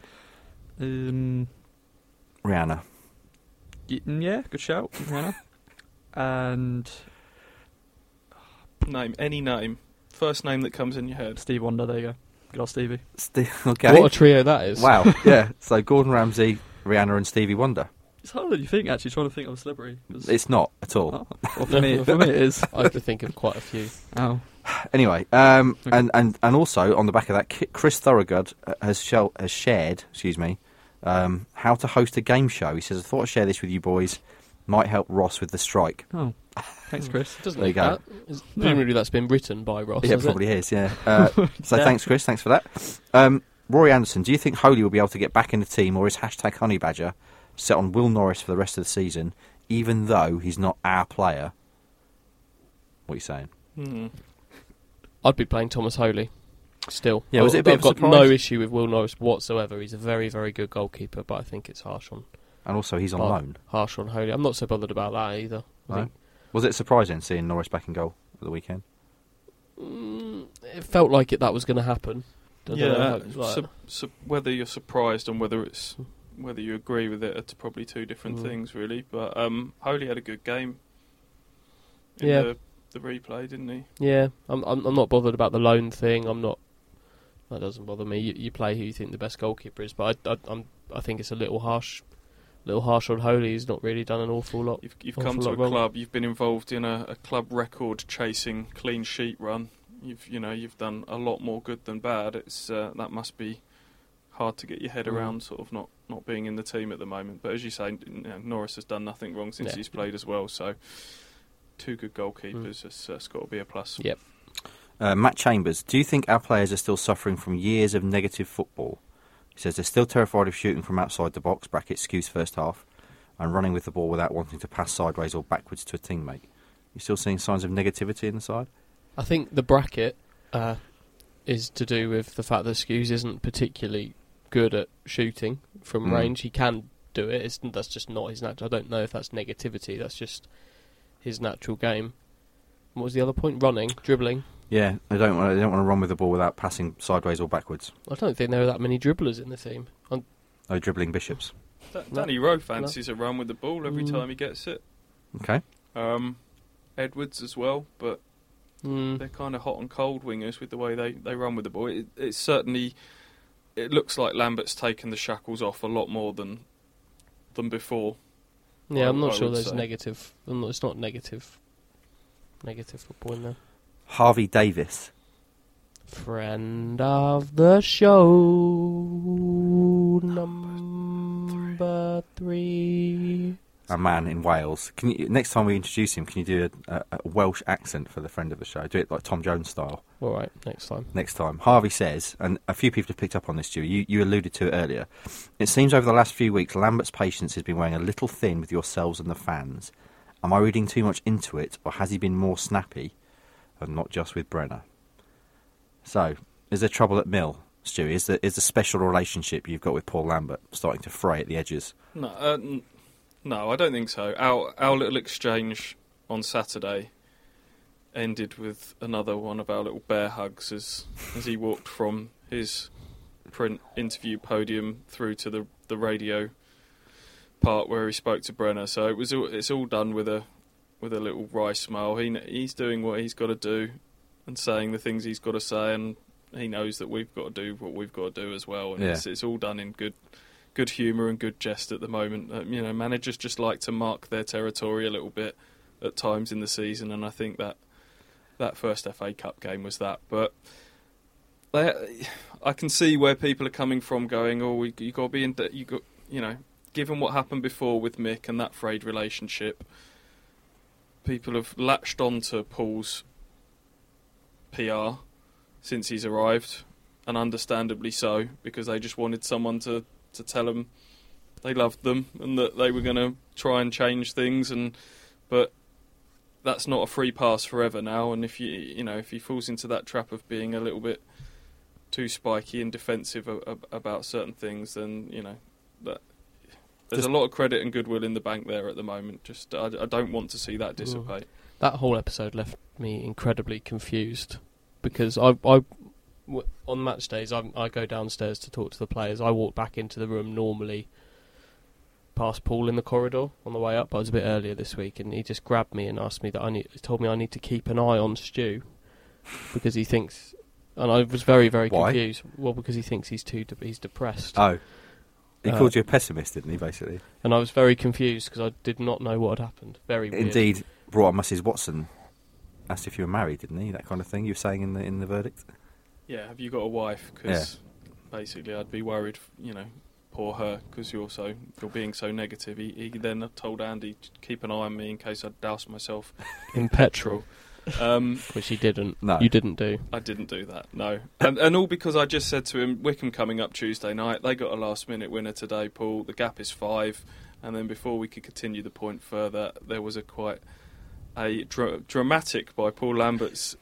Rihanna. Yeah, good shout. Rihanna. And Name any name. First name that comes in your head. Steve Wonder. There you go. Good old Stevie. Okay. What a trio that is. Wow, yeah. So Gordon Ramsay, Rihanna and Stevie Wonder. It's harder than you think. Actually, trying to think of a celebrity. 'Cause- It's not at all. Oh, well, for me it is. I have to think of quite a few. Oh. Anyway, and also on the back of that, Chris Thorogood has shared, how to host a game show. He says, I thought I'd share this with you boys. Might help Ross with The Strike. Oh. Thanks, Chris. Doesn't There you look go. that. Presumably that's been written by Ross. Yeah, has it? probably is, yeah. So thanks, Chris. Thanks for that. Rory Anderson, do you think Holy will be able to get back in the team, or is hashtag Honey Badger set on Will Norris for the rest of the season, even though he's not our player? What are you saying? I'd be playing Thomas Holy still. Yeah, was it a bit I've of a got surprise? no issue with Will Norris whatsoever. He's a very, very good goalkeeper, but I think it's harsh on And also, he's on loan. Harsh on Holy. I'm not so bothered about that either. I No? think Was it surprising seeing Norris back in goal at the weekend? it felt like that was going to happen. Don't know, like- Whether you're surprised and whether you agree with it are probably 2 different things, really. But Holy had a good game in Yeah. the replay, didn't he? Yeah, I'm not bothered about the loan thing. I'm not. That doesn't bother me. You play who you think the best goalkeeper is, but I think it's a little harsh on Holy. He's not really done an awful lot. You've come to a club. You've been involved in a club record chasing clean sheet run. You've done a lot more good than bad. It's that must be hard to get your head around, sort of not being in the team at the moment. But as you say, Norris has done nothing wrong since he's played as well. So two good goalkeepers. That's got to be a plus. Yep. Matt Chambers, do you think our players are still suffering from years of negative football? He says they're still terrified of shooting from outside the box, bracket skews first half, and running with the ball without wanting to pass sideways or backwards to a teammate. You still seeing signs of negativity in the side? I think the bracket is to do with the fact that Skews isn't particularly good at shooting from range. He can do it. That's just not his natural. I don't know if that's negativity. That's just his natural game. What was the other point? Running, dribbling. Yeah, they don't want to run with the ball without passing sideways or backwards. I don't think there are that many dribblers in the team. No dribbling bishops. Danny Rowe fancies a run with the ball every time he gets it. Okay. Edwards as well, but they're kind of hot and cold wingers with the way they run with the ball. It's certainly, it looks like Lambert's taken the shackles off a lot more than before. Yeah, I'm not I sure would there's say. negative. It's not negative football in there. Harvey Davis. Friend of the show, number 3. A man in Wales. Next time we introduce him, can you do a Welsh accent for the friend of the show? Do it like Tom Jones style. All right, next time. Next time. Harvey says, and a few people have picked up on this, Stu, you alluded to it earlier, it seems over the last few weeks Lambert's patience has been wearing a little thin with yourselves and the fans. Am I reading too much into it, or has he been more snappy, and not just with Brenner? So, is there trouble at Mill, Stu? Is the special relationship you've got with Paul Lambert starting to fray at the edges? No, I don't think so. Our little exchange on Saturday ended with another one of our little bear hugs as he walked from his print interview podium through to the radio part where he spoke to Brenner. So it's all done with a little wry smile. He's doing what he's got to do and saying the things he's got to say, and he knows that we've got to do what we've got to do as well. And it's all done in good humour and good jest at the moment. Managers just like to mark their territory a little bit at times in the season, and I think that first FA Cup game was that. But I can see where people are coming from, going, "Oh, you got to be in." Given what happened before with Mick and that frayed relationship, people have latched on to Paul's PR since he's arrived, and understandably so, because they just wanted someone to tell them they loved them and that they were going to try and change things. But that's not a free pass forever now. And if he falls into that trap of being a little bit too spiky and defensive about certain things, then that there's a lot of credit and goodwill in the bank there at the moment. Just I don't want to see that dissipate. That whole episode left me incredibly confused because on match days, I go downstairs to talk to the players. I walk back into the room normally past Paul in the corridor on the way up. I was a bit earlier this week, and he just grabbed me and asked me told me I need to keep an eye on Stu because he thinks, and I was very, very confused. Well, because he thinks he's depressed. Oh, he called you a pessimist, didn't he? Basically, and I was very confused because I did not know what had happened. Very weird. Indeed, brought up Mrs. Watson, asked if you were married, didn't he? That kind of thing. You were saying in the verdict. Yeah, have you got a wife? Because basically I'd be worried, poor her, because you're being so negative. He then told Andy to keep an eye on me in case I'd douse myself in petrol. Which he didn't. No. You didn't do. I didn't do that, no. And all because I just said to him, Wickham coming up Tuesday night, they got a last-minute winner today, Paul. The gap is 5. And then before we could continue the point further, there was quite a dramatic by Paul Lambert's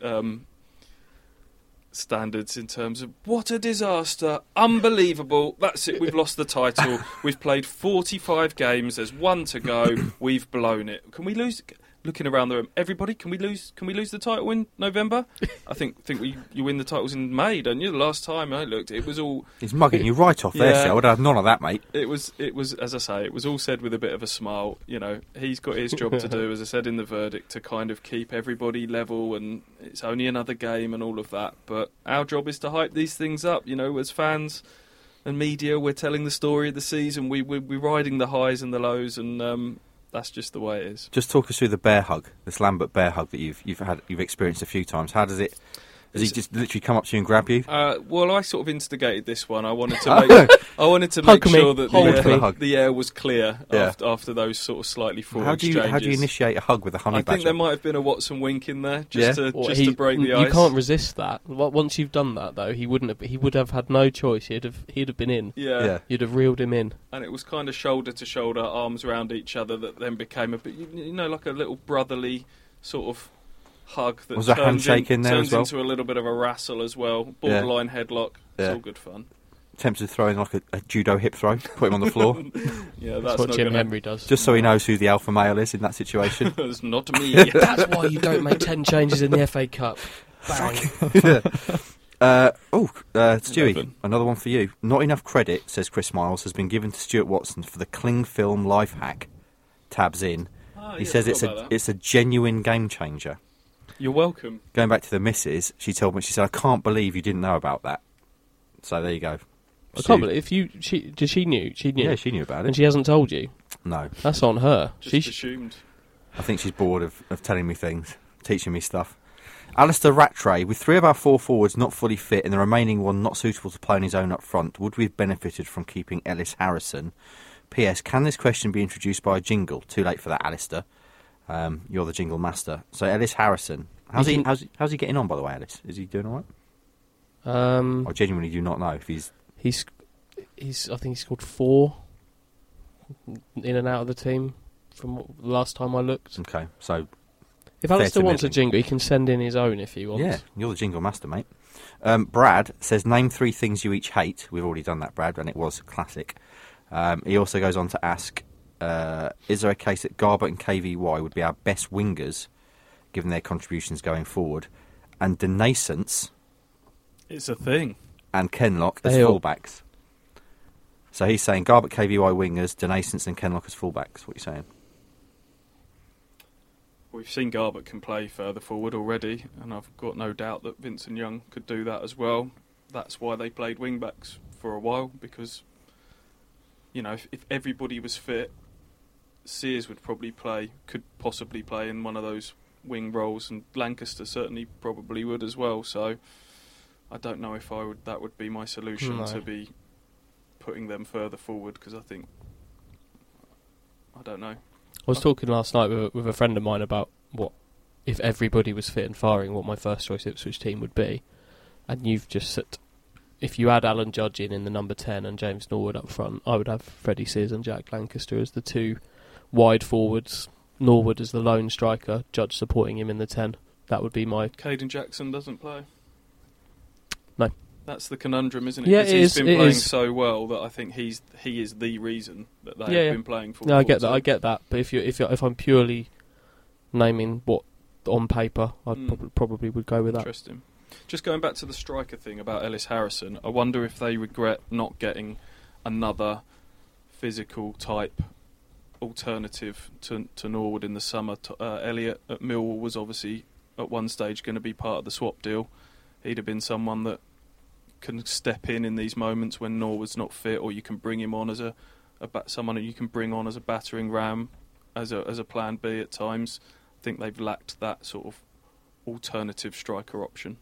standards in terms of what a disaster, unbelievable, that's it, we've lost the title, we've played 45 games, there's 1 to go, we've blown it. Can we lose? Looking around the room, everybody, can we lose the title in November? I think you win the titles in May, don't you? The last time I looked, it was all... He's mugging you right off there, so I would have none of that, mate. It was, as I say, it was all said with a bit of a smile. He's got his job to do, as I said in the verdict, to kind of keep everybody level, and it's only another game and all of that. But our job is to hype these things up. As fans and media, we're telling the story of the season. We're riding the highs and the lows, and that's just the way it is. Just talk us through the bear hug, this Lambert bear hug that you've experienced a few times. How does it Does he just literally come up to you and grab you? Well, I sort of instigated this one. I wanted to make sure that the air was clear after those sort of slightly fraught exchanges. How do you initiate a hug with a honey badger? I think there might have been a Watson wink in there just to break the ice. You can't resist that. Once you've done that, though, he would have had no choice. He'd have been in. Yeah. You'd have reeled him in. And it was kind of shoulder to shoulder, arms around each other, that then became a bit, like a little brotherly sort of hug that was a handshake in there as well? Turns into a little bit of a wrestle as well, borderline headlock. It's all good fun. Tempted to throw in like a judo hip throw, put him on the floor. That's what Jim Henry does. Just so he knows who the alpha male is in that situation. It's not me. That's why you don't make 10 changes in the FA Cup. Bang. Stewie, 11. Another one for you. Not enough credit, says Chris Miles, has been given to Stuart Watson for the Cling Film life hack. Tabs in. He says it's a genuine game changer. You're welcome. Going back to the missus, she told me, she said, I can't believe you didn't know about that. So there you go. I can't believe she knew. Yeah, she knew about it. And she hasn't told you. No. That's on her. Just assumed. I think she's bored of telling me things, teaching me stuff. Alistair Rattray, with 3 of our 4 forwards not fully fit and the remaining one not suitable to play on his own up front, would we have benefited from keeping Ellis Harrison? P.S. Can this question be introduced by a jingle? Too late for that, Alistair. You're the jingle master. So Ellis Harrison, how's he getting on, by the way, Ellis? Is he doing all right? I genuinely do not know if he's. I think he scored 4 in and out of the team from the last time I looked. Okay, so if Alistair wants a jingle, he can send in his own if he wants. Yeah, you're the jingle master, mate. Brad says, name 3 things you each hate. We've already done that, Brad, and it was classic. He also goes on to ask, is there a case that Garbutt and KVY would be our best wingers, given their contributions going forward, and Denascence... It's a thing. And Kenlock as fullbacks. So he's saying Garbutt, KVY wingers, Denascence and Kenlock as fullbacks. What are you saying? We've seen Garbutt can play further forward already, and I've got no doubt that Vincent Young could do that as well. That's why they played wing-backs for a while, because, if everybody was fit, Sears could possibly play in one of those wing roles, and Lancaster certainly probably would as well, so... I don't know if that would be my solution to be putting them further forward, because I don't know. I was talking last night with a friend of mine about what, if everybody was fit and firing, what my first choice Ipswich team would be. And you've just said, if you add Alan Judge in the number 10 and James Norwood up front, I would have Freddie Sears and Jack Lancaster as the 2 wide forwards, Norwood as the lone striker, Judge supporting him in the 10. That would be my... Caden Jackson doesn't play. No. That's the conundrum, isn't it? Yeah, he's been playing so well that I think he is the reason that they have been playing for. No, I get that. But if I'm purely naming what on paper, I probably would go with that. Interesting. Just going back to the striker thing about Ellis Harrison, I wonder if they regret not getting another physical type alternative to Norwood in the summer. Elliott at Millwall was obviously at one stage going to be part of the swap deal. He'd have been someone that can step in these moments when Norwood's not fit, or you can bring him on as someone that you can bring on as a battering ram, as a plan B at times. I think they've lacked that sort of alternative striker option.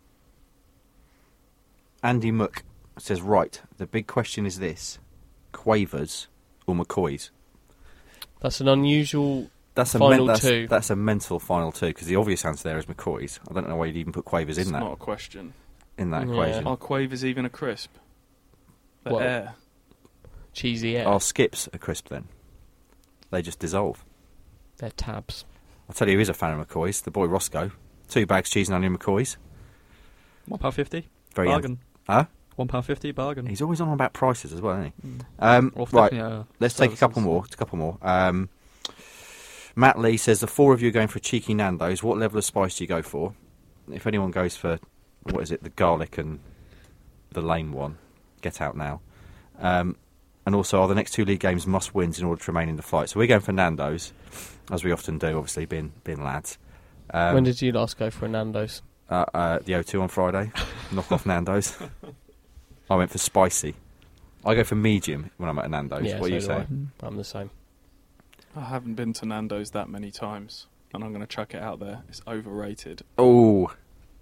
Andy Mook says, right, the big question is this: Quavers or McCoys? That's an unusual... That's a mental final 2, because the obvious answer there is McCoy's. I don't know why you'd even put Quavers in that. It's not a question. In that equation. Are Quavers even a crisp? Air. Cheesy air. Are skips a crisp then? They just dissolve. They're tabs. I'll tell you who is a fan of McCoy's, the boy Roscoe. 2 bags cheese and onion McCoy's. £1.50. Very bargain. Huh? £1.50 bargain. He's always on about prices as well, isn't he? Right, let's take a couple more. Matt Lee says, the 4 of you are going for a cheeky Nando's. What level of spice do you go for? If anyone goes for, the garlic and the lame one, get out now. And also, are the next 2 league games must-wins in order to remain in the fight? So we're going for Nando's, as we often do, obviously, being lads. When did you last go for a Nando's? The O2 on Friday. Knock off Nando's. I went for spicy. I go for medium when I'm at a Nando's. Yeah, what do you say? I'm the same. I haven't been to Nando's that many times, and I'm going to chuck it out there. It's overrated. Oh,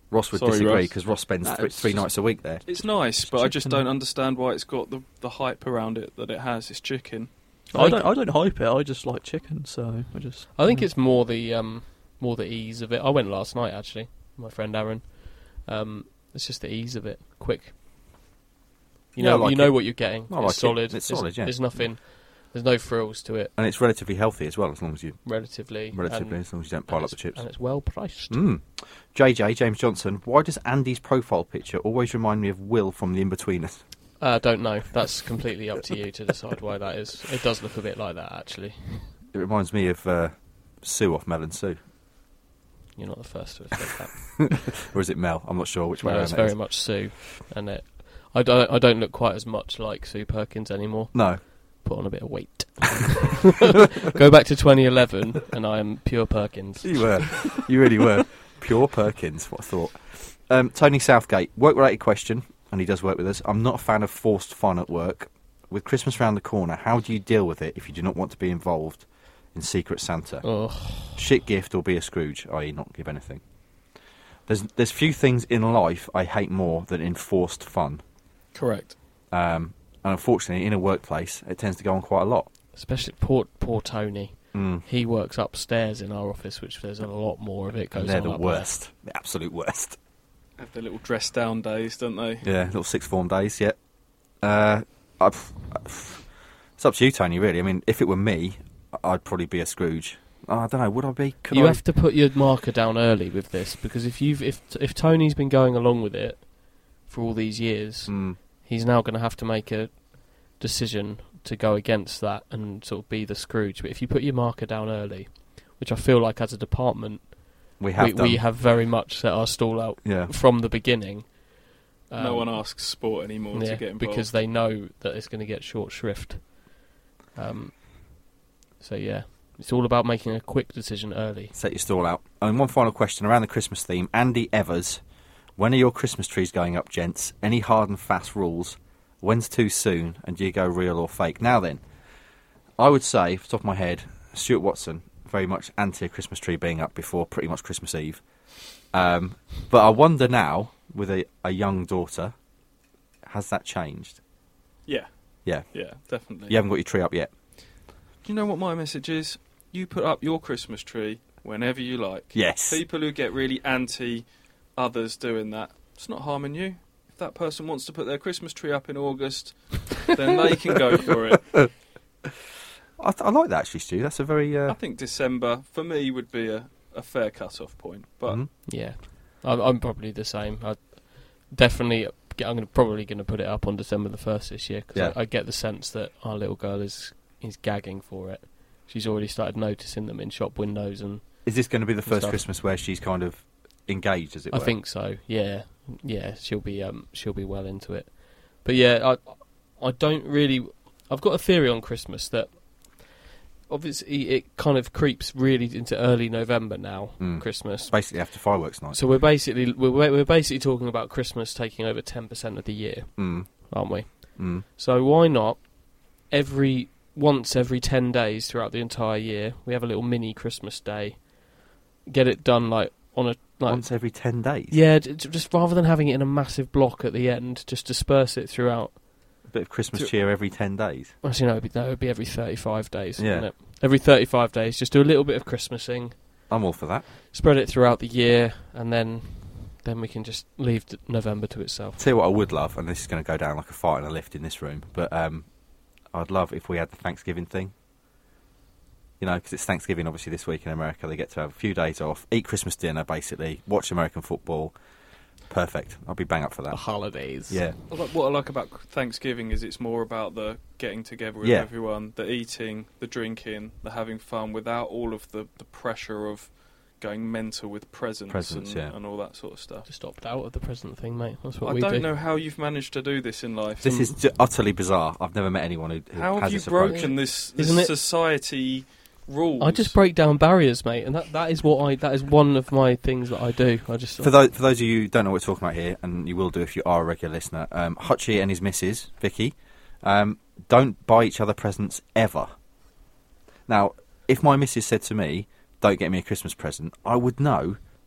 Ross would Sorry, disagree Ross. because Ross spends No, three it's nights a week there. It's nice, It's but I just chicken. don't understand why it's got the hype around it that it has. It's chicken. I don't hype it. I just like chicken, so I just. I think it's more the ease of it. I went last night actually, with my friend Aaron. It's just the ease of it, quick. You Yeah, know, I like you know it. what you're getting. I like It's it. solid. It's solid, yeah. There's nothing. There's no frills to it, And it's relatively healthy as well, as long as you relatively. as long as you don't pile up the chips. And it's well priced. JJ, James Johnson, why does Andy's profile picture always remind me of Will from The In-Betweeners? Don't know. That's completely up to you to decide why that is. It does look a bit like that, actually. It reminds me of Sue off Mel and Sue. You're not the first to have said that. Or is it Mel? I'm not sure which way No, around it's it very is. much Sue, and I don't look quite as much like Sue Perkins anymore. No. Put on a bit of weight. Go back to 2011, and I am pure Perkins. You were. You really were. Pure Perkins, what a thought. Tony Southgate, work-related question, and he does work with us. I'm not a fan of forced fun at work. With Christmas round the corner, how do you deal with it if you do not want to be involved in Secret Santa? Ugh. Shit gift or be a Scrooge, i.e. not give anything. There's few things in life I hate more than enforced fun. Correct. And unfortunately, in a workplace, it tends to go on quite a lot. Especially poor Tony. Mm. He works upstairs in our office, which there's a lot more of it goes And they're on the up worst. The absolute worst. Have their little dress down days, don't they? Yeah, little sixth form days, yeah. It's up to you, Tony, really. I mean, if it were me, I'd probably be a Scrooge. I don't know, would I be? You have to put your marker down early with this, because if Tony's been going along with it for all these years, he's now going to have to make a decision to go against that and sort of be the Scrooge. But if you put your marker down early, which I feel like as a department we have very much set our stall out from the beginning. No one asks sport anymore to get involved. Because they know that it's going to get short shrift. So yeah, it's all about making a quick decision early. Set your stall out. And one final question around the Christmas theme. Andy Evers, when are your Christmas trees going up, gents? Any hard and fast rules? When's too soon? And do you go real or fake? Now then, I would say, off the top of my head, Stuart Watson, very much anti a Christmas tree being up before pretty much Christmas Eve. But I wonder now, with a young daughter, has that changed? Yeah. Yeah. Yeah, definitely. You haven't got your tree up yet? Do you know what my message is? You put up your Christmas tree whenever you like. Yes. People who get really anti others doing that, it's not harming you. If that person wants to put their Christmas tree up in August, then they can go for it. I like that, actually, Stu. That's a very... I think December, for me, would be a fair cut-off point. But Yeah, I'm probably the same. I'm probably going to put it up on December the 1st this year, because I get the sense that our little girl is gagging for it. She's already started noticing them in shop windows. And is this going to be the first stuff. Christmas where she's kind of engaged, as it were? I think so. Yeah, she'll be well into it. But yeah, I don't really. I've got a theory on Christmas that obviously it kind of creeps really into early November now. Christmas, basically after fireworks night. So we're basically talking about Christmas taking over 10% of the year, aren't we? So why not once every 10 days throughout the entire year, we have a little mini Christmas day. Get it done once every 10 days? Yeah, just rather than having it in a massive block at the end, just disperse it throughout. A bit of Christmas cheer every 10 days? Actually, no, it would be every 35 days, yeah. wouldn't it? Every 35 days, just do a little bit of Christmasing. I'm all for that. Spread it throughout the year, and then we can just leave November to itself. Tell you what I would love, and this is going to go down like a fire in a lift in this room, but I'd love if we had the Thanksgiving thing. You know, because it's Thanksgiving, obviously, this week in America. They get to have a few days off, eat Christmas dinner, basically, watch American football. Perfect. I'll be bang up for that. The holidays. Yeah. What I like about Thanksgiving is it's more about the getting together with everyone, the eating, the drinking, the having fun, without all of the pressure of going mental with presents and all that sort of stuff. Just opt out of the present thing, mate. That's what we do. I do. don't know how you've managed to do this in life. This is utterly bizarre. I've never met anyone who how has have you this approach. broken this society rules? I just break down barriers, mate, and that is one of my things that I do. I just for those of you who don't know what we're talking about here, and you will do if you are a regular listener, Hutchie and his missus Vicky don't buy each other presents ever. Now, if my missus said to me, "Don't get me a Christmas present," I would know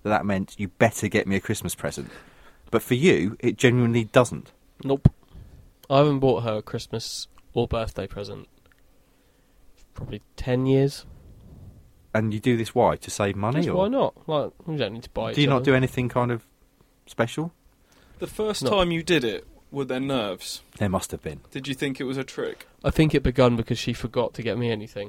that meant you better get me a Christmas present. But for you, it genuinely doesn't. Nope. I haven't bought her a Christmas or birthday present for probably 10 years. And you do this why? To save money? Just or why not? Like, we don't need to buy it. do you not do anything kind of special? The first No. time you did it, were there nerves? There must have been. Did you think it was a trick? I think it begun because she forgot to get me anything.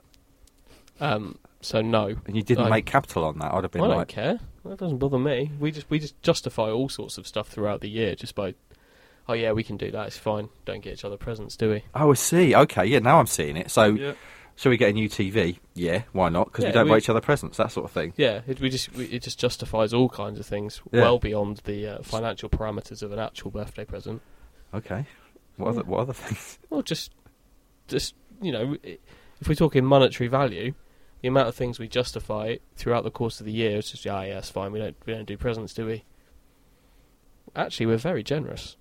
So no. And you didn't I- make capital on that. I'd have been I don't like, care. That doesn't bother me. We just justify all sorts of stuff throughout the year just by, oh yeah, we can do that. It's fine. Don't get each other presents, do we? oh, I see. Okay, yeah, now I'm seeing it. So, Yeah. shall we get a new TV? Yeah, why not? Because we Yeah, don't we- buy each other presents, that sort of thing. Yeah, it just justifies all kinds of things Yeah. well beyond the financial parameters of an actual birthday present. Okay. What other things? Well, just you know, if we're talking monetary value, the amount of things we justify throughout the course of the year is just yeah, it's fine. We don't do presents, do we? Actually, we're very generous.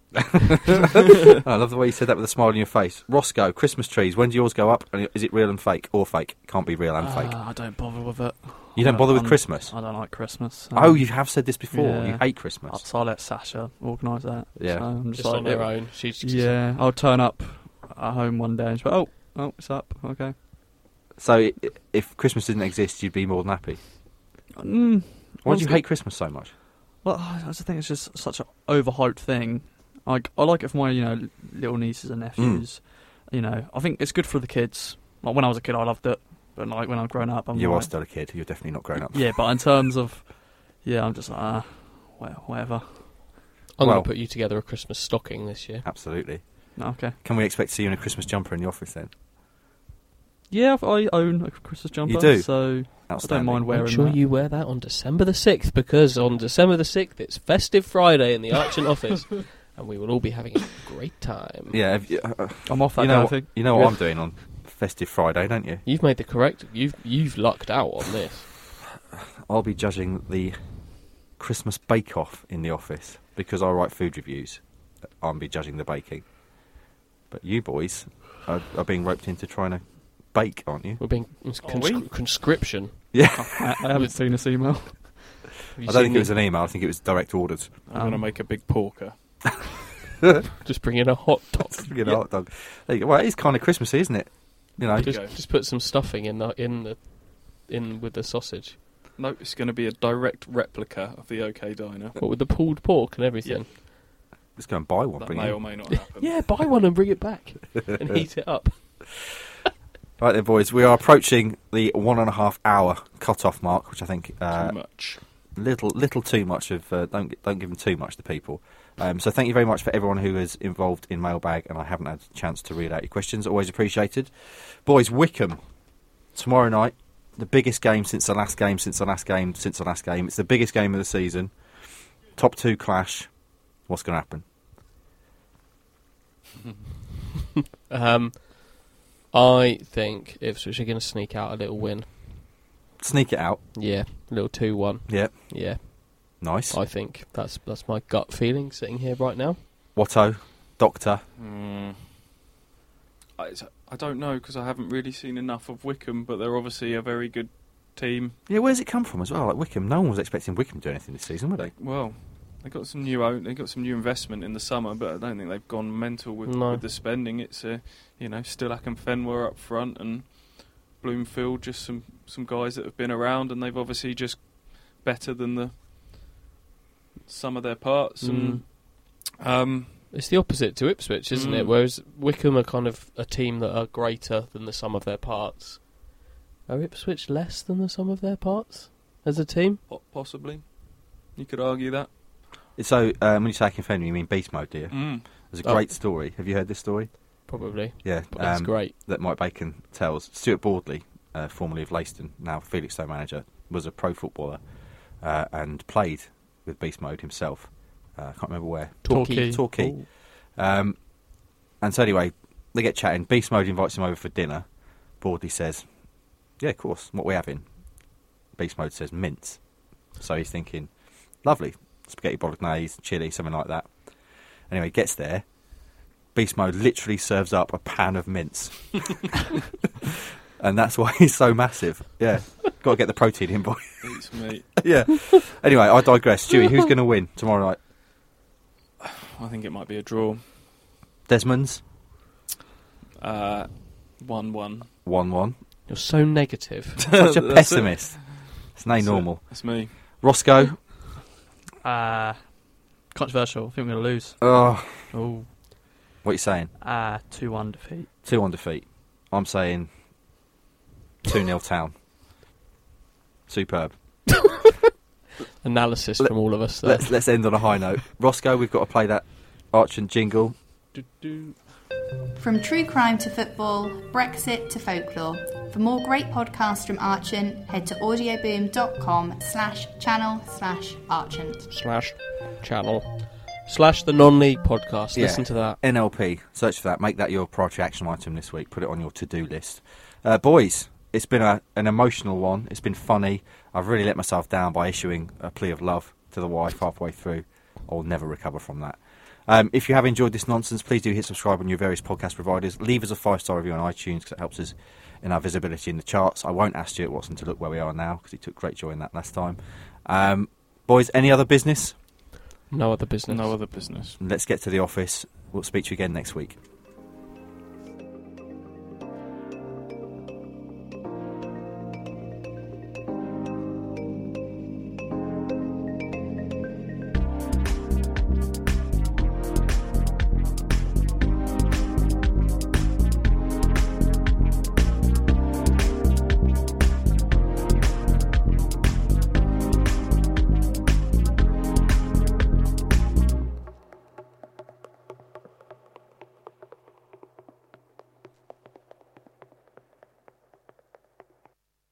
I love the way you said that with a smile on your face. Roscoe, Christmas trees. When do yours go up? And is it real and fake or fake? Can't be real and fake. I don't bother with it. You don't bother with I'm- Christmas? I don't like Christmas. Oh, you have said this before. yeah. You hate Christmas. So I let Sasha organise that. Yeah. So I'm Just like, on their own. She's Yeah, I'll turn up at home one day and she's like, oh, it's up. Okay. So if Christmas didn't exist, you'd be more than happy. Why do you honestly- hate Christmas so much? Well, I just think it's just such an overhyped thing. Like, I like it for my, little nieces and nephews. I think it's good for the kids. Like, when I was a kid, I loved it. But, like, when I've grown up, I'm You like, are still a kid. You're definitely not grown up. Yeah, but in terms of... Yeah, I'm just like, well, whatever. I'm Well- going to put you together a Christmas stocking this year. Absolutely. No, okay. Can we expect to see you in a Christmas jumper in the office then? Yeah, I own a Christmas jumper. You do? So I Outstanding. don't mind wearing Make sure that. you wear that on December the 6th, because on December the 6th it's Festive Friday in the Archant office, and we will all be having a great time. Yeah, I'm off that you day, know I what, think. you know what I'm doing on Festive Friday, don't you? You've made the correct... You've lucked out on this. I'll be judging the Christmas bake-off in the office because I write food reviews. I'll be judging the baking. But you boys are being roped into trying to bake, aren't you? We're being... Are we? conscription. Yeah. I haven't seen this email. Have you I don't think seen it was an email. I think it was direct orders. I'm going to make a big porker. Just bring in a hot dog. You know, hot dog. There you go. Well, it is kind of Christmassy, isn't it? You know, Just- Just put some stuffing in with the sausage. No, it's going to be a direct replica of the OK Diner. What, with the pulled pork and everything? let's go and buy one. That Bring may it. or may not happen. Yeah, buy one and bring it back and heat it up. Right then, boys. We are approaching the 1.5 hour cut-off mark, which I think Too much. little too much of. Don't give them too much to people. So thank you very much for everyone who is involved in Mailbag, and I haven't had a chance to read out your questions. Always appreciated, boys. Wycombe tomorrow night, the biggest game since the last game. It's the biggest game of the season. Top two clash. What's going to happen? I think Ipswich are going to sneak out a little win. Sneak it out. Yeah, a little 2-1. Yeah, Yeah, nice. I think that's my gut feeling sitting here right now. Watto, Doctor. I don't know because I haven't really seen enough of Wycombe, but they're obviously a very good team. Yeah, where's it come from as well? Like Wycombe, no one was expecting Wycombe to do anything this season, were they? Well, they got some new investment in the summer, but I don't think they've gone mental with the spending. It's Stillac and Fenway up front, and Bloomfield, just some guys that have been around, and they've obviously just better than the sum of their parts. And It's the opposite to Ipswich, isn't it? Whereas Wycombe are kind of a team that are greater than the sum of their parts. Are Ipswich less than the sum of their parts as a team? possibly, you could argue that. So when you say Akinfenwa, you mean Beast Mode, do you? There's a Oh. great story. Have you heard this story? Probably. Yeah, But that's great. that Mike Bacon tells. Stuart Bordley, formerly of Leiston, now Felixstowe manager, was a pro footballer and played with Beast Mode himself. I can't remember where. Torquay. Torquay. And so anyway, they get chatting. Beast Mode invites him over for dinner. Bordley says, yeah, of course, what we having? Beast Mode says mince. So he's thinking, lovely, spaghetti bolognese, chilli, something like that. Anyway, gets there. Beast Mode literally serves up a pan of mince. And that's why he's so massive. Yeah. Go got to get the protein in, boy. Beats me. Yeah. Anyway, I digress. Stewie, who's going to win tomorrow night? I think it might be a draw. Desmond's 1-1. 1-1. You're so negative. Such a pessimist. It's no normal. That's me. Roscoe. Controversial. I think we're going to lose. Oh, Oh, what are you saying? 2-1 defeat. 2-1 defeat. I'm saying 2-0 Town. Superb. Analysis from all of us there. Let's end on a high note. Roscoe, we've got to play that Archant jingle. From true crime to football, Brexit to folklore. For more great podcasts from Archant, head to audioboom.com/channel/Archant/channel/ the non-league podcast. Yeah. Listen to that. NLP. Search for that. Make that your priority action item this week. Put it on your to-do list. Boys, it's been an emotional one. It's been funny. I've really let myself down by issuing a plea of love to the wife halfway through. I'll never recover from that. If you have enjoyed this nonsense, please do hit subscribe on your various podcast providers. Leave us a 5-star review on iTunes because it helps us in our visibility in the charts. I won't ask Stuart Watson to look where we are now because he took great joy in that last time. Boys, any other business? No other business. No other business. Let's get to the office. We'll speak to you again next week.